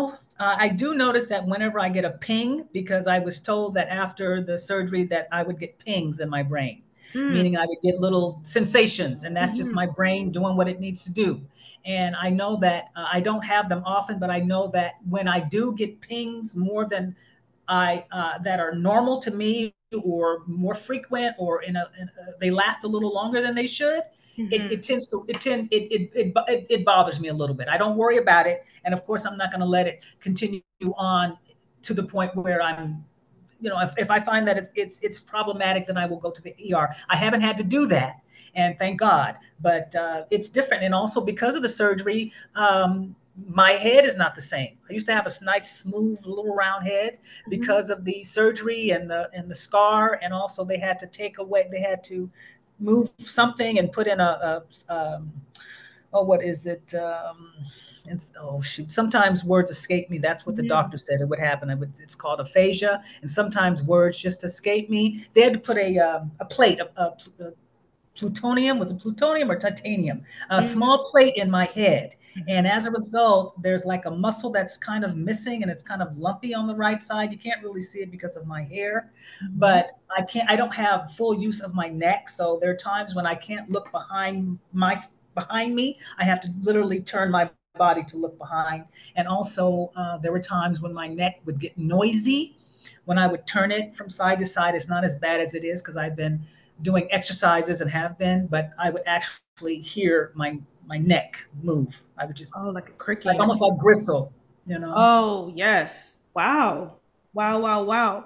Uh, I do notice that whenever I get a ping, because I was told that after the surgery that I would get pings in my brain, mm. meaning I would get little sensations, and that's mm-hmm. just my brain doing what it needs to do. And I know that uh, I don't have them often, but I know that when I do get pings more than I uh, that are normal to me or more frequent or in a, in a they last a little longer than they should. Mm-hmm. It, it tends to it tend it, it it it bothers me a little bit. I don't worry about it, and of course I'm not going to let it continue on to the point where I'm, you know, if, if I find that it's it's it's problematic, then I will go to the E R. I haven't had to do that, and thank God. But uh, it's different, and also because of the surgery, um, my head is not the same. I used to have a nice, smooth, little round head because mm-hmm. of the surgery and the and the scar, and also they had to take away. They had to move something and put in a, a um, oh, what is it? Um, it's, oh, shoot. Sometimes words escape me. That's what the mm-hmm. doctor said it would happen. It would, it's called aphasia. And sometimes words just escape me. They had to put a, um, a plate, a, a, a plutonium, was it plutonium or titanium? A mm-hmm. small plate in my head. And as a result, there's like a muscle that's kind of missing and it's kind of lumpy on the right side. You can't really see it because of my hair, mm-hmm. but I can't, I don't have full use of my neck. So there are times when I can't look behind my, behind me. I have to literally turn my body to look behind. And also uh, there were times when my neck would get noisy. When I would turn it from side to side, it's not as bad as it is because I've been doing exercises and have been, but I would actually hear my my neck move. I would just, oh, like a cricket, like almost like gristle, you know? Oh yes. Wow. Wow, wow, wow.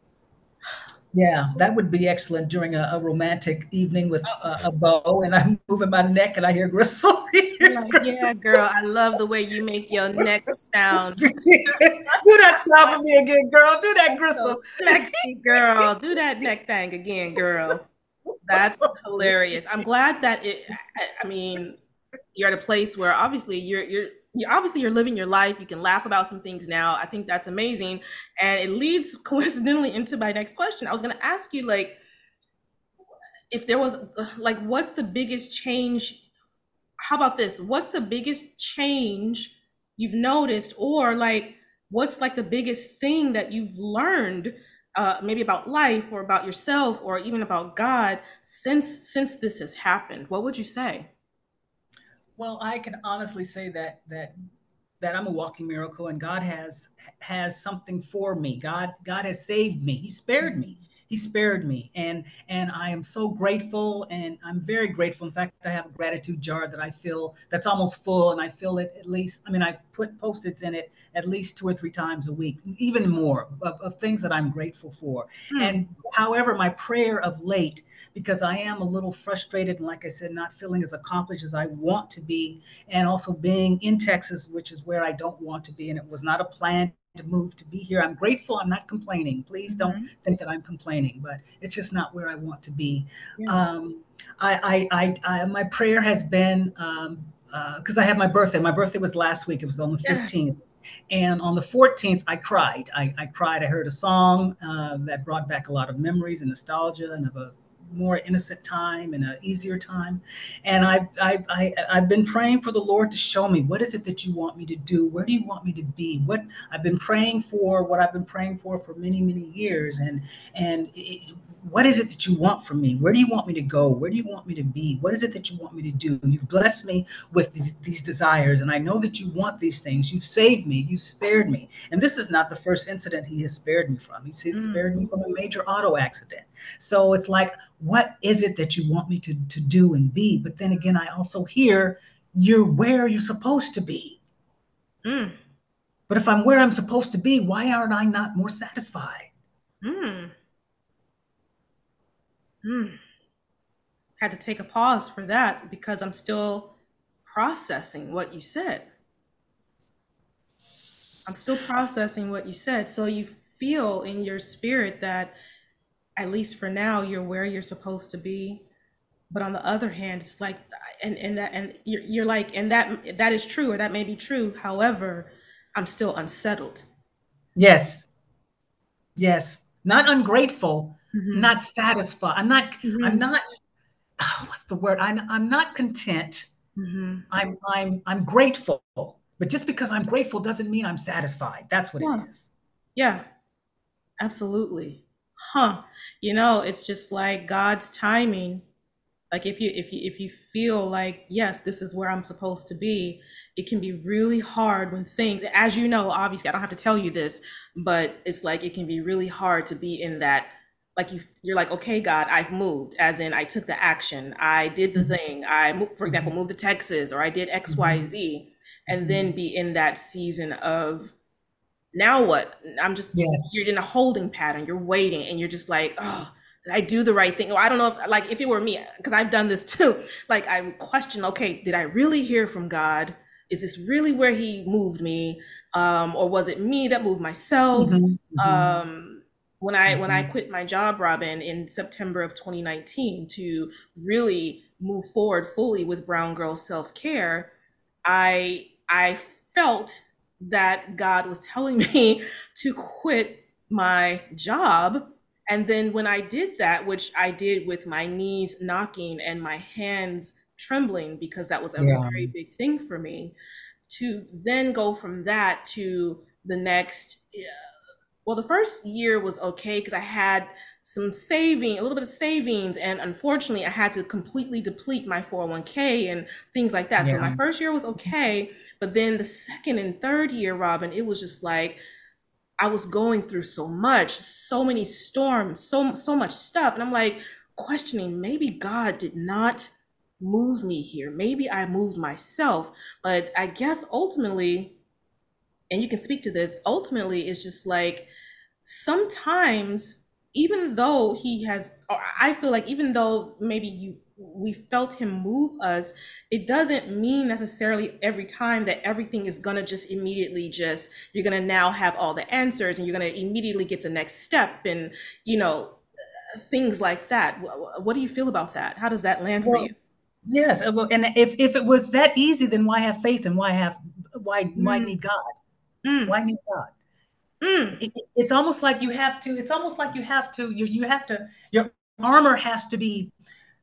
Yeah, that would be excellent during a, a romantic evening with uh, a bow, and I'm moving my neck and I hear gristle. Like, yeah, girl, I love the way you make your neck sound. Do that sound for me again, girl. Do that gristle. So sexy, girl. Do that neck thing again, girl. That's hilarious. I'm glad that it, I, I mean, you're at a place where obviously you're, you're, you're obviously you're living your life. You can laugh about some things now. I think that's amazing. And it leads coincidentally into my next question. I was going to ask you, like, if there was, like, what's the biggest change? How about this? What's the biggest change you've noticed, or like, what's like the biggest thing that you've learned, uh, maybe about life or about yourself or even about God since, since this has happened? What would you say? Well, I can honestly say that that that I'm a walking miracle, and God has has something for me. God God has saved me. He spared me. He spared me, and and I am so grateful, and I'm very grateful. In fact, I have a gratitude jar that I fill that's almost full, and I fill it at least. I mean, I put Post-its in it at least two or three times a week, even more of, of things that I'm grateful for. Hmm. And however, my prayer of late, because I am a little frustrated, and like I said, not feeling as accomplished as I want to be, and also being in Texas, which is where I don't want to be, and it was not a plan to move to be here. I'm grateful. I'm not complaining. Please don't mm-hmm. think that I'm complaining, but it's just not where I want to be. Yeah. Um, I, I, I, I, my prayer has been, um, uh, cause I had my birthday. My birthday was last week. It was on the fifteenth. Yes. And on the fourteenth, I cried. I, I cried. I heard a song uh, that brought back a lot of memories and nostalgia and of a more innocent time and an easier time. And I've, I've, I, I've been praying for the Lord to show me, what is it that you want me to do? Where do you want me to be? What I've been praying for, what I've been praying for for many, many years. And, and it, what is it that you want from me? Where do you want me to go? Where do you want me to be? What is it that you want me to do? You've blessed me with these, these desires, and I know that you want these things. You've saved me. You spared me. And this is not the first incident he has spared me from. He's mm. spared me from a major auto accident. So it's like, what is it that you want me to, to do and be? But then again, I also hear you're where you're supposed to be. Mm. But if I'm where I'm supposed to be, why aren't I not more satisfied? Mm. Mm. Had to take a pause for that because I'm still processing what you said. I'm still processing what you said. So you feel in your spirit that at least for now, you're where you're supposed to be. But on the other hand, it's like, and, and that, and you're, you're like, and that, that is true, or that may be true. However, I'm still unsettled. Yes. Yes. Not ungrateful, mm-hmm. not satisfied. I'm not, mm-hmm. I'm not, oh, what's the word? I'm, I'm not content. Mm-hmm. I'm, I'm, I'm grateful, But just because I'm grateful doesn't mean I'm satisfied. That's what Yeah. it is. Yeah, absolutely. Huh. You know, it's just like God's timing. Like if you if you if you feel like, yes, this is where I'm supposed to be, it can be really hard when things, as you know, obviously I don't have to tell you this, but it's like it can be really hard to be in that, like you you're like, okay, God, I've moved, as in I took the action, I did the thing, I moved, for example, moved to Texas, or I did X, Y, Z, and then be in that season of, now what? I'm just, Yes. you're in a holding pattern, you're waiting, and you're just like, oh, did I do the right thing? Or I don't know if, like, if it were me, because I've done this too, like I would question, okay, did I really hear from God? Is this really where he moved me? Um, or was it me that moved myself? Mm-hmm. Um, when I Mm-hmm. when I quit my job, Robin, in September of twenty nineteen to really move forward fully with Brown Girl Self-Care, I I felt that God was telling me to quit my job. And then when I did that, which I did with my knees knocking and my hands trembling, because that was a Yeah. very big thing for me, to then go from that to the next, well, the first year was okay because I had some saving, a little bit of savings, and unfortunately I had to completely deplete my four oh one k and things like that. So Yeah. my first year was okay, but then the second and third year, Robin, it was just like I was going through so much, so many storms, so so much stuff, and I'm like questioning, maybe God did not move me here, maybe I moved myself. But I guess ultimately, and you can speak to this, ultimately it's just like sometimes, even though he has, or I feel like even though maybe you we felt him move us, it doesn't mean necessarily every time that everything is gonna just immediately just, you're gonna now have all the answers and you're gonna immediately get the next step, and you know, things like that. Wh- What do you feel about that? How does that land for Well, you? yes. uh, well, And if, if it was that easy, then why have faith and why have why why Mm, need God? mm, Why need God? mm. It, it- it's almost like you have to. It's almost like you have to. You you have to. Your armor has to be.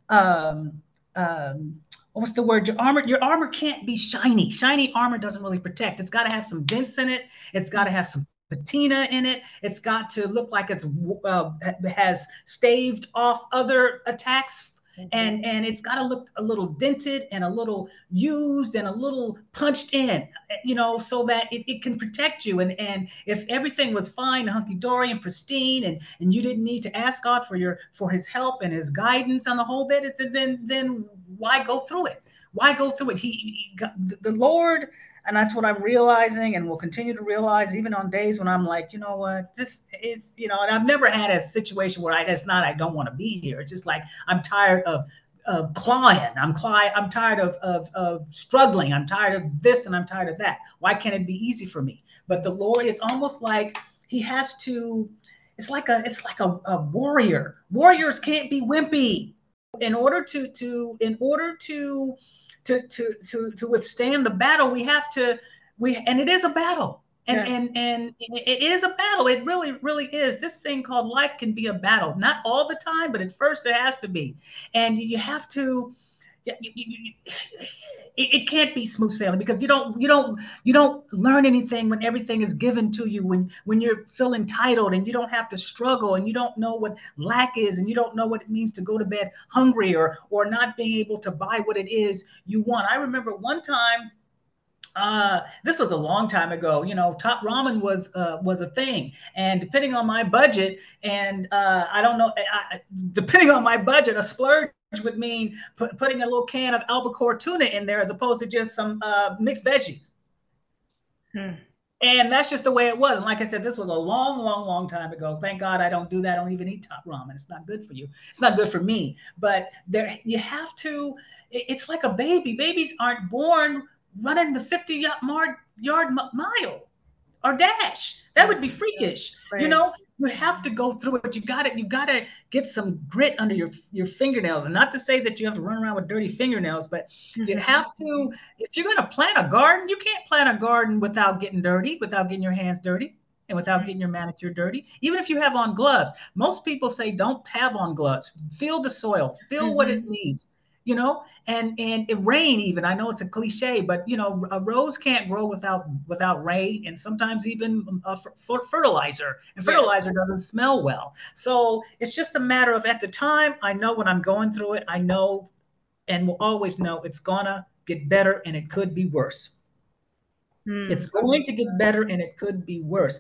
Um, um, what's the word? Your armor. Your armor can't be shiny. Shiny armor doesn't really protect. It's got to have some dents in it. It's got to have some patina in it. It's got to look like it's uh, has staved off other attacks, and and it's got to look a little dented and a little used and a little punched in, you know, so that it, it can protect you. And and if everything was fine, hunky-dory and pristine, and and you didn't need to ask God for your for his help and his guidance on the whole bit, then then why go through it? Why go through it? He, he the Lord, and that's what I'm realizing, and will continue to realize even on days when I'm like, you know what, this is, you know, and I've never had a situation where I just not I don't want to be here. It's just like I'm tired of of clawing. I'm cli- I'm tired of, of of struggling. I'm tired of this and I'm tired of that. Why can't it be easy for me? But the Lord, it's almost like he has to, it's like a it's like a, a warrior. Warriors can't be wimpy. In order to to in order to to to to to withstand the battle, we have to we and it is a battle. And, Yes. and and it is a battle. It really, really is. This thing called life can be a battle. Not all the time, but at first it has to be. And you have to, you, you, you, it, it can't be smooth sailing, because you don't you don't you don't learn anything when everything is given to you, when when you're feeling entitled and you don't have to struggle, and you don't know what lack is, and you don't know what it means to go to bed hungry, or or not being able to buy what it is you want. I remember one time, uh, this was a long time ago. You know, top ramen was uh, was a thing, and depending on my budget, and uh, I don't know, I, depending on my budget, a splurge would mean put, putting a little can of albacore tuna in there as opposed to just some uh, mixed veggies. Hmm. And that's just the way it was. And like I said, this was a long, long, long time ago. Thank God I don't do that. I don't even eat top ramen. It's not good for you. It's not good for me. But there, you have to. It's like a baby. Babies aren't born running the fifty yard mile or dash. That would be freakish. Right. You know, you have to go through it. You got to, you got to get some grit under your, your fingernails. And not to say that you have to run around with dirty fingernails, but you have to, if you're going to plant a garden, you can't plant a garden without getting dirty, without getting your hands dirty, and without getting your manicure dirty. Even if you have on gloves. Most people say don't have on gloves. Feel the soil, feel mm-hmm. what it needs. you know, and and it rain even. I know it's a cliche, but you know, a rose can't grow without without rain, and sometimes even uh, f- fertilizer. And fertilizer yeah. doesn't smell well. So it's just a matter of at the time, I know when I'm going through it, I know and will always know it's gonna get better and it could be worse. Hmm. It's going to get better and it could be worse.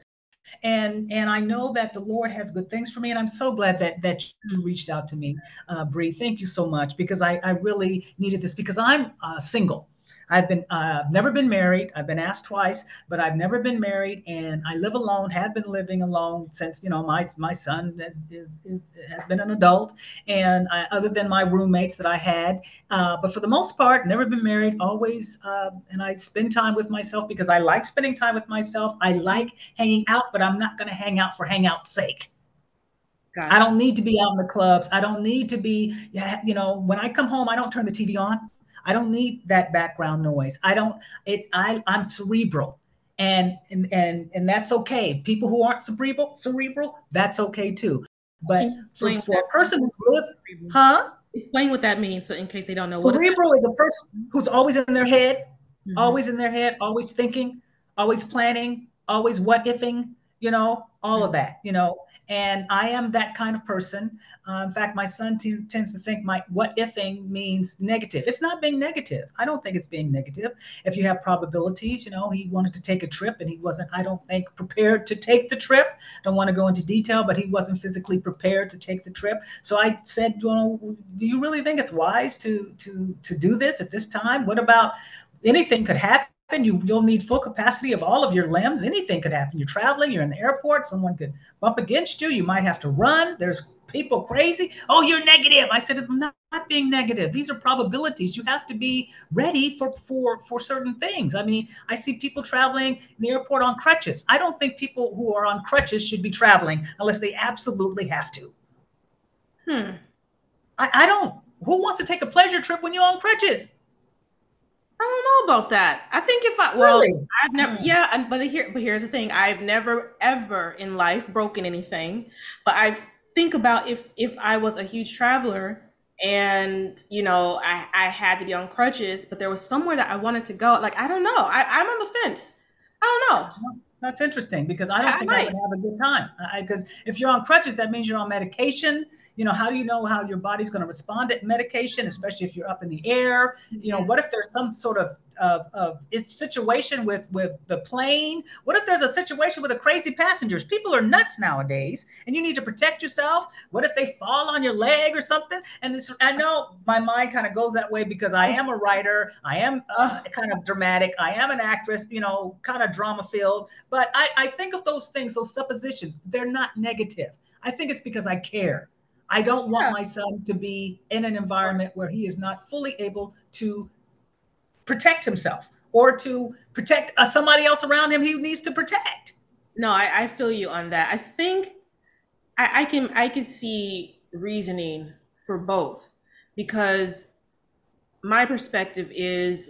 And and I know that the Lord has good things for me, and I'm so glad that that you reached out to me, uh, Bree. Thank you so much, because I, I really needed this, because I'm uh, single. I've been uh, never been married. I've been asked twice, but I've never been married, and I live alone. Have been living alone since you know my my son is, is, is has been an adult, and I, other than my roommates that I had, uh, but for the most part, never been married. Always, uh, and I spend time with myself because I like spending time with myself. I like hanging out, but I'm not going to hang out for hangout's sake. Gotcha. I don't need to be out in the clubs. I don't need to be, you know, when I come home, I don't turn the T V on. I don't need that background noise. I don't, it, I, I'm cerebral, and, and, and, and that's okay. People who aren't cerebral, cerebral, that's okay too. But for, for a person who's lived, huh? Explain what that means. So in case they don't know. Cerebral is a person who's always in their head, mm-hmm. always in their head, always thinking, always planning, always what ifing, you know, all of that, you know, and I am that kind of person. Uh, in fact, my son t- tends to think my what ifing means negative. It's not being negative. I don't think it's being negative. If you have probabilities, you know, he wanted to take a trip and he wasn't, I don't think, prepared to take the trip. Don't want to go into detail, but he wasn't physically prepared to take the trip. So I said, you know, do you really think it's wise to to to do this at this time? What about anything could happen? You, you'll need full capacity of all of your limbs. Anything could happen. You're traveling, you're in the airport, someone could bump against you. You might have to run. There's people crazy. Oh, you're negative. I said, I'm not, not being negative. These are probabilities. You have to be ready for, for, for certain things. I mean, I see people traveling in the airport on crutches. I don't think people who are on crutches should be traveling unless they absolutely have to. Hmm. I, I don't. Who wants to take a pleasure trip when you're on crutches? I don't know about that. I think if I, well, really? I've never, yeah, but here, but here's the thing. I've never, ever in life broken anything, but I think about if, if I was a huge traveler and, you know, I, I had to be on crutches, but there was somewhere that I wanted to go. Like, I don't know. I, I'm on the fence. I don't know. That's interesting, because I don't I think might. I would have a good time. Because if you're on crutches, that means you're on medication. You know, how do you know how your body's going to respond to medication, especially if you're up in the air? You know, what if there's some sort of of, of situation with with the plane? What if there's a situation with the crazy passengers? People are nuts nowadays, and you need to protect yourself. What if they fall on your leg or something? And this, I know my mind kind of goes that way because I am a writer. I am uh, kind of dramatic. I am an actress, you know, kind of drama filled. But I, I think of those things, those suppositions, they're not negative. I think it's because I care. I don't want yeah. my son to be in an environment where he is not fully able to protect himself or to protect uh, somebody else around him he needs to protect. No, I, I feel you on that. I think I, I can I can see reasoning for both, because my perspective is,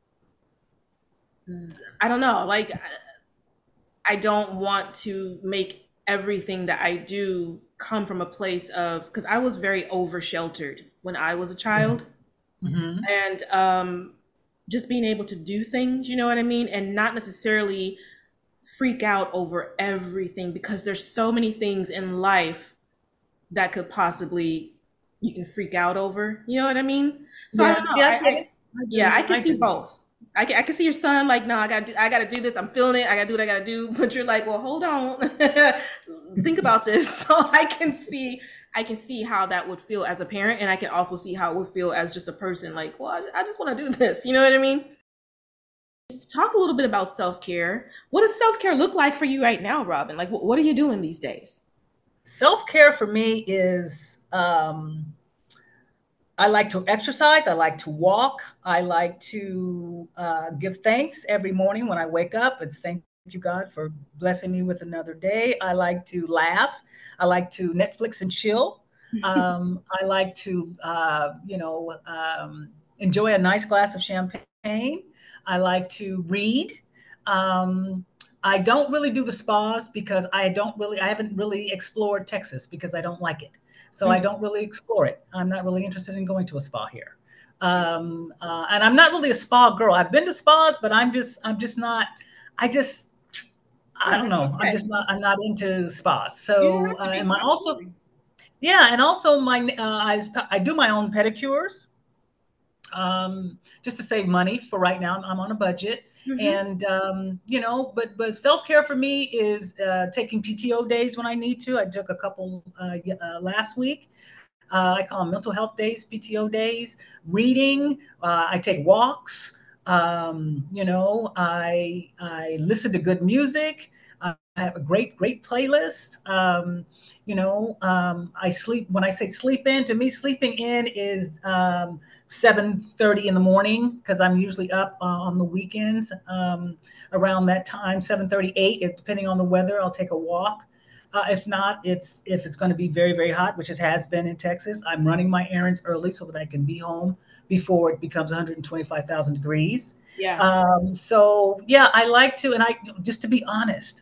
I don't know, like I don't want to make everything that I do come from a place of, because I was very over sheltered when I was a child. Mm-hmm. And um, just being able to do things, you know what I mean? And not necessarily freak out over everything, because there's so many things in life that could possibly, you can freak out over, you know what I mean? So yes, I don't know. yeah, I, I, I, yeah, I can I see do. both. I can, I can see your son like, no, I got to I got to do this. I'm feeling it. I got to do what I got to do. But you're like, well, hold on. Think about this. So I can see I can see how that would feel as a parent. And I can also see how it would feel as just a person like, well, I, I just want to do this. You know what I mean? Let's talk a little bit about self-care. What does self-care look like for you right now, Robin? Like, what, what are you doing these days? Self-care for me is, um, I like to exercise. I like to walk. I like to uh, give thanks every morning when I wake up. It's thank you, God, for blessing me with another day. I like to laugh. I like to Netflix and chill. Um, I like to, uh, you know, um, enjoy a nice glass of champagne. I like to read. Um, I don't really do the spas because I don't really, I haven't really explored Texas because I don't like it. So mm-hmm. I don't really explore it. I'm not really interested in going to a spa here. Um, uh, and I'm not really a spa girl. I've been to spas, but I'm just, I'm just not, I just, I don't know. Okay. I'm just not, I'm not into spas. So, uh, am I also, yeah. And also my, uh, I, I do my own pedicures, um, just to save money for right now. I'm, I'm on a budget. Mm-hmm. And, um, you know, but, but self-care for me is, uh, taking P T O days when I need to. I took a couple, uh, uh last week. Uh, I call them mental health days, P T O days, reading. Uh, I take walks. Um, you know, I, I listen to good music. Uh, I have a great, great playlist. Um, you know, um, I sleep, when I say sleep in, to me, sleeping in is um, seven thirty in the morning, because I'm usually up uh, on the weekends um, around that time, seven thirty, eight, if, depending on the weather, I'll take a walk. Uh, if not, it's if it's going to be very, very hot, which it has been in Texas, I'm running my errands early so that I can be home before it becomes one hundred twenty-five thousand degrees. Yeah. Um, so, yeah, I like to, and I, just to be honest,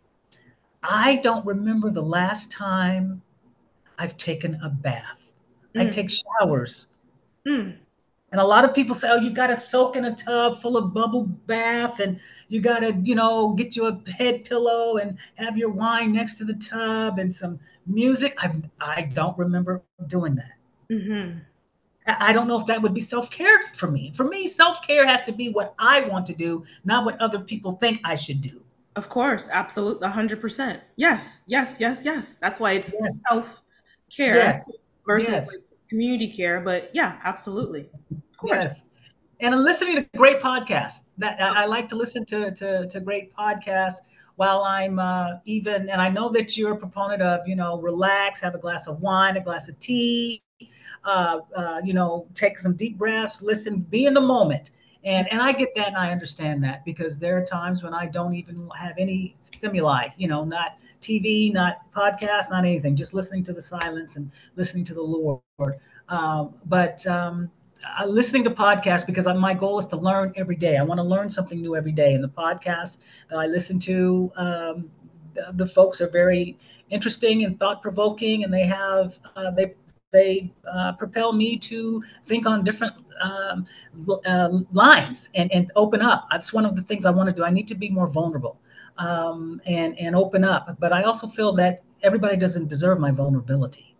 I don't remember the last time I've taken a bath. Mm. I take showers. Mm. And a lot of people say, oh, you got to soak in a tub full of bubble bath, and you got to, you know, get you a head pillow and have your wine next to the tub and some music. I I don't remember doing that. Mm-hmm. I, I don't know if that would be self-care for me. For me, self-care has to be what I want to do, not what other people think I should do. Of course. Absolutely. one hundred percent. Yes, yes, yes, yes. That's why it's yes. self-care yes. versus yes. like community care. But yeah, absolutely. Yes, and listening to great podcasts. That I, I like to listen to, to to great podcasts while I'm uh, even. And I know that you're a proponent of, you know, relax, have a glass of wine, a glass of tea, uh, uh, you know, take some deep breaths, listen, be in the moment. And and I get that, and I understand that, because there are times when I don't even have any stimuli, you know, not T V, not podcast, not anything, just listening to the silence and listening to the Lord. Um, but um, Uh, listening to podcasts, because my goal is to learn every day. I want to learn something new every day. And the podcasts that I listen to, um, the, the folks are very interesting and thought-provoking, and they have uh, they they uh, propel me to think on different um, uh, lines and, and open up. That's one of the things I want to do. I need to be more vulnerable um, and and open up. But I also feel that everybody doesn't deserve my vulnerability.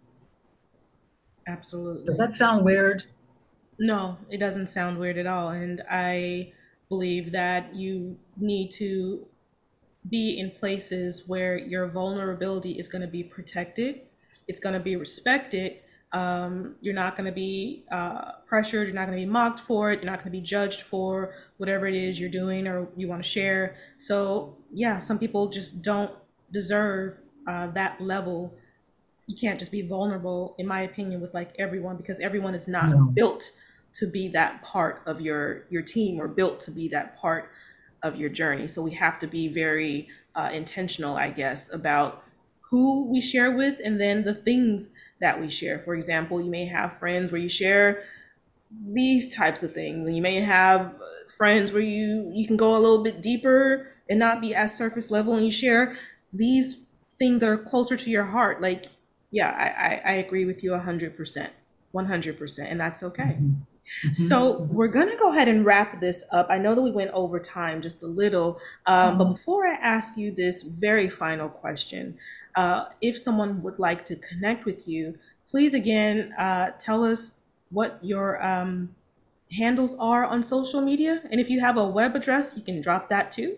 Absolutely. Does that sound weird? No, it doesn't sound weird at all. And I believe that you need to be in places where your vulnerability is going to be protected. It's going to be respected. Um, you're not going to be uh, pressured. You're not going to be mocked for it. You're not going to be judged for whatever it is you're doing or you want to share. So yeah, some people just don't deserve uh, that level. You can't just be vulnerable, in my opinion, with like everyone, because everyone is not no. built to be that part of your your team or built to be that part of your journey. So we have to be very uh, intentional, I guess, about who we share with, and then the things that we share. For example, you may have friends where you share these types of things, and you may have friends where you you can go a little bit deeper and not be as surface level, and you share these things that are closer to your heart. Like, yeah, I, I, I agree with you one hundred percent, one hundred percent, and that's okay. Mm-hmm. So we're going to go ahead and wrap this up. I know that we went over time just a little, um, but before I ask you this very final question, uh, if someone would like to connect with you, please again, uh, tell us what your um, handles are on social media. And if you have a web address, you can drop that too.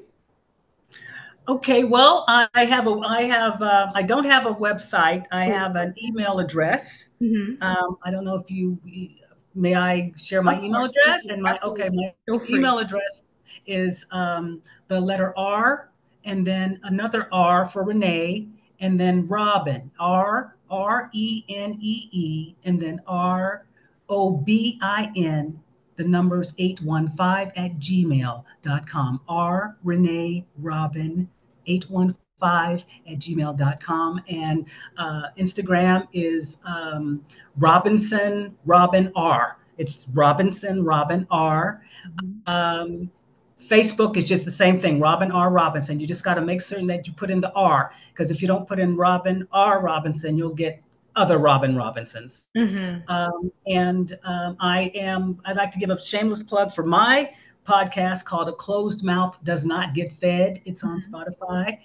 Okay, well, I have a, I have, uh, I don't have a website. I have an email address. Mm-hmm. Um, I don't know if you, may I share my email address? And my, Absolutely. okay, my email address is um, the letter R, and then another R for Renee, and then Robin, R, R E N E E, and then R O B I N, the number's eight one five at gmail dot com. R, Renee, Robin, eight one five at gmail dot com. And uh, Instagram is um, Robinson Robin R. It's Robinson Robin R. Um, Facebook is just the same thing, Robin R. Robinson. You just got to make certain that you put in the R, because if you don't put in Robin R. Robinson, you'll get other Robin Robinsons. Mm-hmm. Um, and um, I am, I'd like to give a shameless plug for my podcast called A Closed Mouth Does Not Get Fed. It's on Spotify.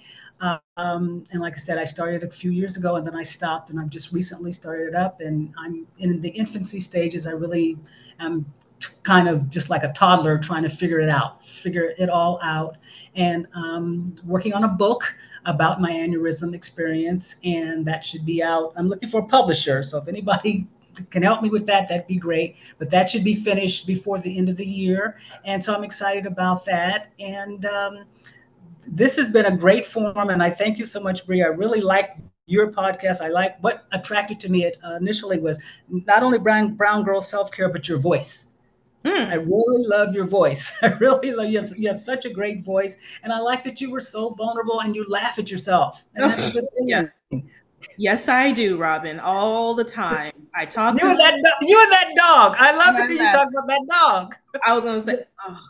Um, and like I said, I started a few years ago and then I stopped, and I've just recently started it up, and I'm in the infancy stages. I really am kind of just like a toddler trying to figure it out, figure it all out. And um, working on a book about my aneurysm experience, and that should be out. I'm looking for a publisher. So if anybody can help me with that, that'd be great. But that should be finished before the end of the year. And so I'm excited about that. And um, this has been a great forum. And I thank you so much, Bree. I really like your podcast. I like what attracted to me it, uh, initially was not only Brown, Brown Girl Self-Care, but your voice. Mm. I really love your voice. I really love you. Have, you have such a great voice. And I like that you were so vulnerable and you laugh at yourself. And that's a good thing. Yes. Yes, I do, Robin, all the time. I talk you to and that do- you and that dog. I love to hear you talk about that dog. I was going to say, oh.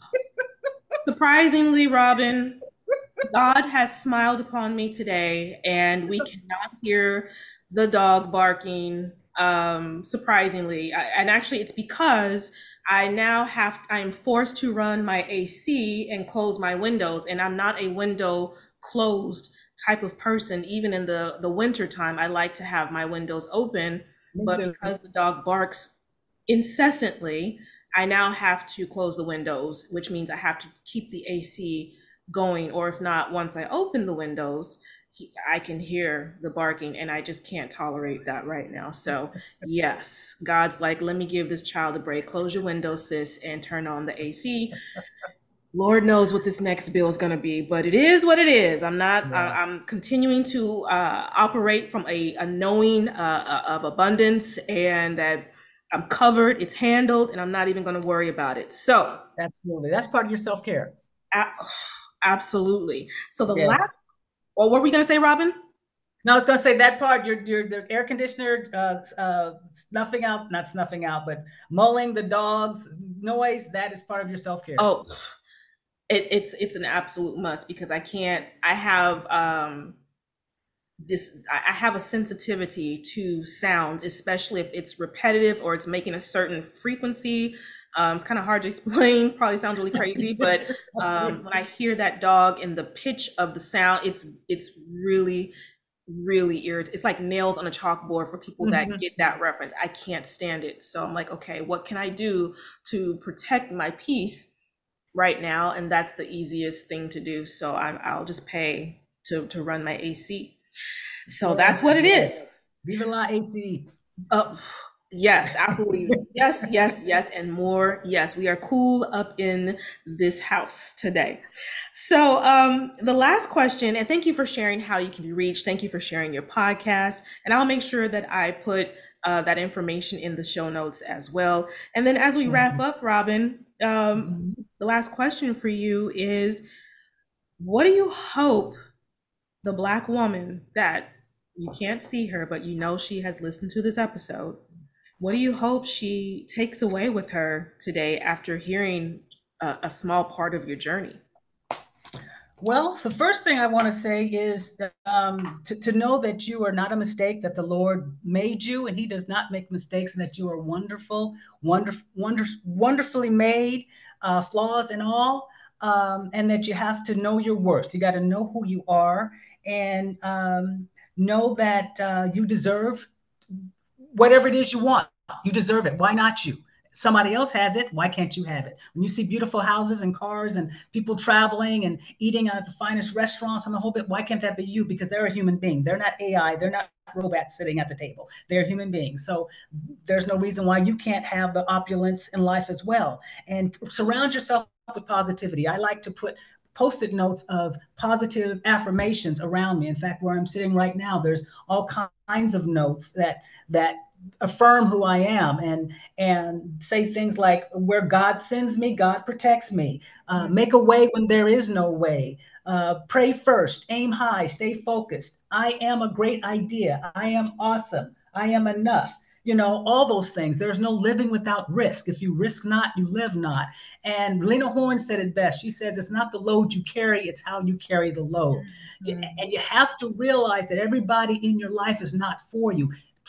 Surprisingly, Robin, God has smiled upon me today, and we cannot hear the dog barking. Um, surprisingly, I, and actually, it's because I now have, I am forced to run my A C and close my windows, and I'm not a window closed type of person. Even in the, the winter time, I like to have my windows open, Me but too. Because the dog barks incessantly, I now have to close the windows, which means I have to keep the A C going, or if not, once I open the windows, He, I can hear the barking, and I just can't tolerate that right now. So yes, God's like, let me give this child a break. Close your windows, sis, and turn on the A C. Lord knows what this next bill is going to be, but it is what it is. I'm not, yeah. I, I'm continuing to uh, operate from a, a knowing uh, of abundance, and that I'm covered, it's handled, and I'm not even going to worry about it. So absolutely. That's part of your self-care. Uh, absolutely. So the yes. last, Well, what were we going to say, Robin? No, I was going to say that part, your, your, the air conditioner, uh, uh, snuffing out, not snuffing out, but mulling the dog's noise, that is part of your self-care. Oh, it, it's it's an absolute must, because I can't, I have um, this, I have a sensitivity to sounds, especially if it's repetitive or it's making a certain frequency. Um, it's kind of hard to explain, probably sounds really crazy, but um, when I hear that dog and the pitch of the sound, it's it's really, really irritating. It's like nails on a chalkboard for people that mm-hmm. get that reference. I can't stand it. So I'm like, okay, what can I do to protect my peace right now? And that's the easiest thing to do. So I'm, I'll just pay to, to run my A C. So that's what it is. Viva la A C. Uh, Yes, absolutely. Yes, yes, yes, and more. Yes, we are cool up in this house today. So um, the last question, and thank you for sharing how you can be reached. Thank you for sharing your podcast. And I'll make sure that I put uh, that information in the show notes as well. And then as we wrap up, Robin, um, the last question for you is, what do you hope the Black woman that you can't see her, but you know she has listened to this episode, what do you hope she takes away with her today after hearing a, a small part of your journey? Well, the first thing I want to say is um, to, to know that you are not a mistake, that the Lord made you and he does not make mistakes, and that you are wonderful, wonderful, wonder, wonderfully made, uh, flaws and all, um, and that you have to know your worth. You got to know who you are, and um, know that uh, you deserve whatever it is you want. You deserve it. Why not you? Somebody else has it. Why can't you have it? When you see beautiful houses and cars and people traveling and eating at the finest restaurants and the whole bit, why can't that be you? Because they're a human being. They're not A I. They're not robots sitting at the table. They're human beings. So there's no reason why you can't have the opulence in life as well. And surround yourself with positivity. I like to put Post-it notes of positive affirmations around me. In fact, where I'm sitting right now, there's all kinds of notes that that affirm who I am, and and say things like, where God sends me, God protects me. Uh, make a way when there is no way. Uh, pray first, aim high, stay focused. I am a great idea. I am awesome. I am enough. You know, all those things. There's no living without risk. If you risk not, you live not. And Lena Horne said it best. She says, it's not the load you carry, it's how you carry the load. Mm-hmm. And you have to realize that everybody in your life is not for you.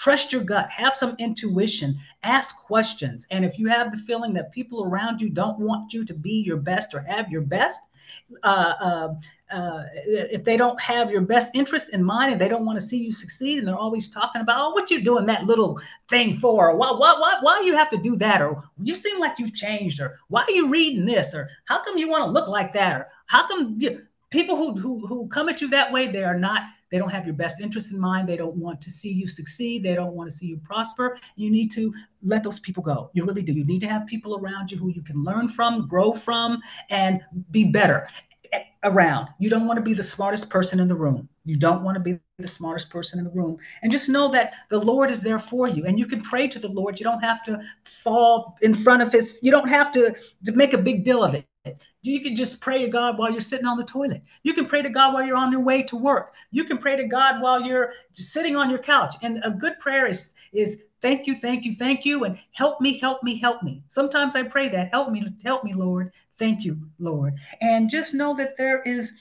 trust your gut, have some intuition, ask questions. And if you have the feeling that people around you don't want you to be your best or have your best, uh, uh, uh, if they don't have your best interest in mind and they don't want to see you succeed, and they're always talking about, oh, what you doing that little thing for? Or why, why, why, why you have to do that? Or you seem like you've changed, or why are you reading this? Or how come you want to look like that? Or how come you, people who, who, who come at you that way, they are not, they don't have your best interest in mind. They don't want to see you succeed. They don't want to see you prosper. You need to let those people go. You really do. You need to have people around you who you can learn from, grow from, and be better around. You don't want to be the smartest person in the room. You don't want to be the smartest person in the room. And just know that the Lord is there for you. And you can pray to the Lord. You don't have to fall in front of his, you don't have to, to make a big deal of it. You can just pray to God while you're sitting on the toilet. You can pray to God while you're on your way to work. You can pray to God while you're just sitting on your couch. And a good prayer is, is thank you, thank you, thank you, and help me, help me, help me. Sometimes I pray that, help me, help me, Lord. Thank you, Lord. And just know that there is,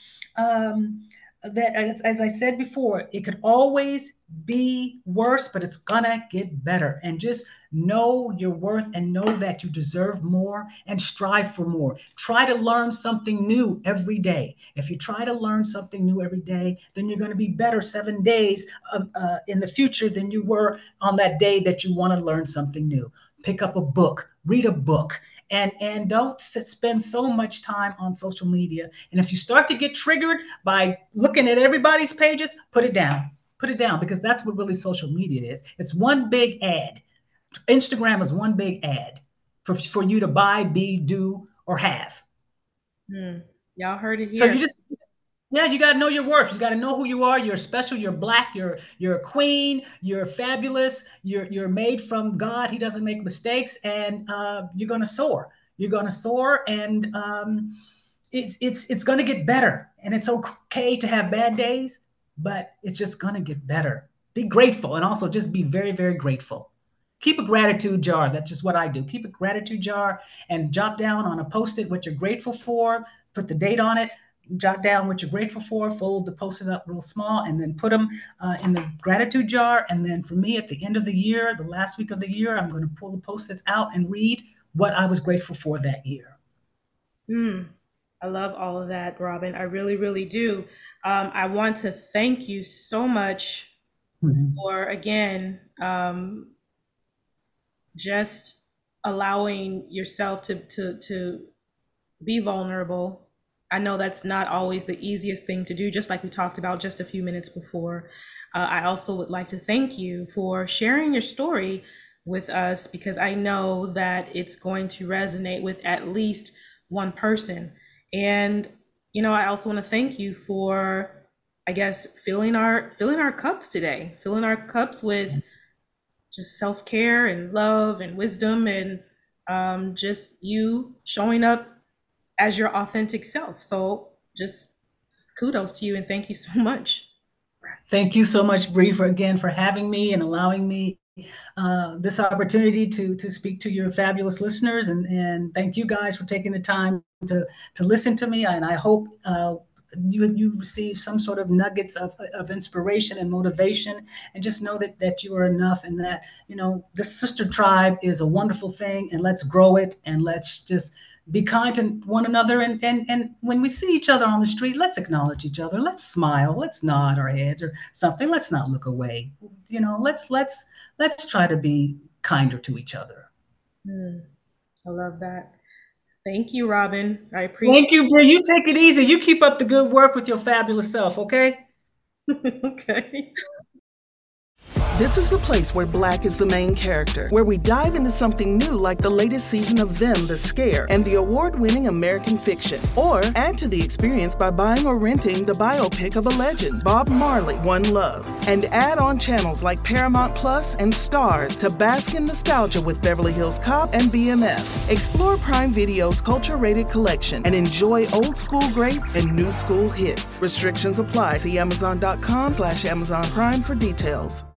um, that as, as I said before, it could always be worse, but it's gonna get better. And just know your worth and know that you deserve more and strive for more. Try to learn something new every day. If you try to learn something new every day, then you're going to be better seven days uh, uh, in the future than you were on that day that you want to learn something new. Pick up a book, read a book, and, and don't spend so much time on social media. And if you start to get triggered by looking at everybody's pages, put it down. Put it down, because that's what really social media is. It's one big ad. Instagram is one big ad for, for you to buy, be, do, or have. Mm, y'all heard it here. So you just, yeah, you got to know your worth. You got to know who you are. You're special. You're black. You're you're a queen. You're fabulous. You're you're made from God. He doesn't make mistakes, and uh, you're gonna soar. You're gonna soar, and um, it's it's it's gonna get better. And it's okay to have bad days, but it's just gonna get better. Be grateful, and also just be very, very grateful. Keep a gratitude jar. That's just what I do. Keep a gratitude jar and jot down on a Post-it what you're grateful for. Put the date on it. Jot down what you're grateful for. Fold the Post-it up real small, and then put them uh, in the gratitude jar. And then for me, at the end of the year, the last week of the year, I'm going to pull the Post-its out and read what I was grateful for that year. Mm. I love all of that, Robin. I really, really do. Um, I want to thank you so much mm-hmm. for, again, um, just allowing yourself to, to, to be vulnerable. I know that's not always the easiest thing to do, just like we talked about just a few minutes before. Uh, I also would like to thank you for sharing your story with us, because I know that it's going to resonate with at least one person. And, you know, I also want to thank you for, I guess, filling our filling our cups today, filling our cups with just self-care and love and wisdom, and um, just you showing up as your authentic self. So just kudos to you, and thank you so much. Thank you so much, Bree, for again for having me and allowing me uh, this opportunity to to speak to your fabulous listeners, and and thank you guys for taking the time to to listen to me. And I hope uh, you you receive some sort of nuggets of, of inspiration and motivation, and just know that that you are enough, and that, you know, the sister tribe is a wonderful thing, and let's grow it, and let's just be kind to one another. And, and, and when we see each other on the street, let's acknowledge each other. Let's smile. Let's nod our heads or something. Let's not look away. You know, let's, let's, let's try to be kinder to each other. Mm, I love that. Thank you, Robin. I appreciate Thank you, Bree. You take it easy. You keep up the good work with your fabulous self. Okay. Okay. This is the place where Black is the main character, where we dive into something new like the latest season of Them, The Scare, and the award-winning American Fiction. Or add to the experience by buying or renting the biopic of a legend, Bob Marley, One Love. And add on channels like Paramount Plus and Stars to bask in nostalgia with Beverly Hills Cop and B M F. Explore Prime Video's culture-rated collection and enjoy old school greats and new school hits. Restrictions apply. See Amazon dot com slash Amazon Prime for details.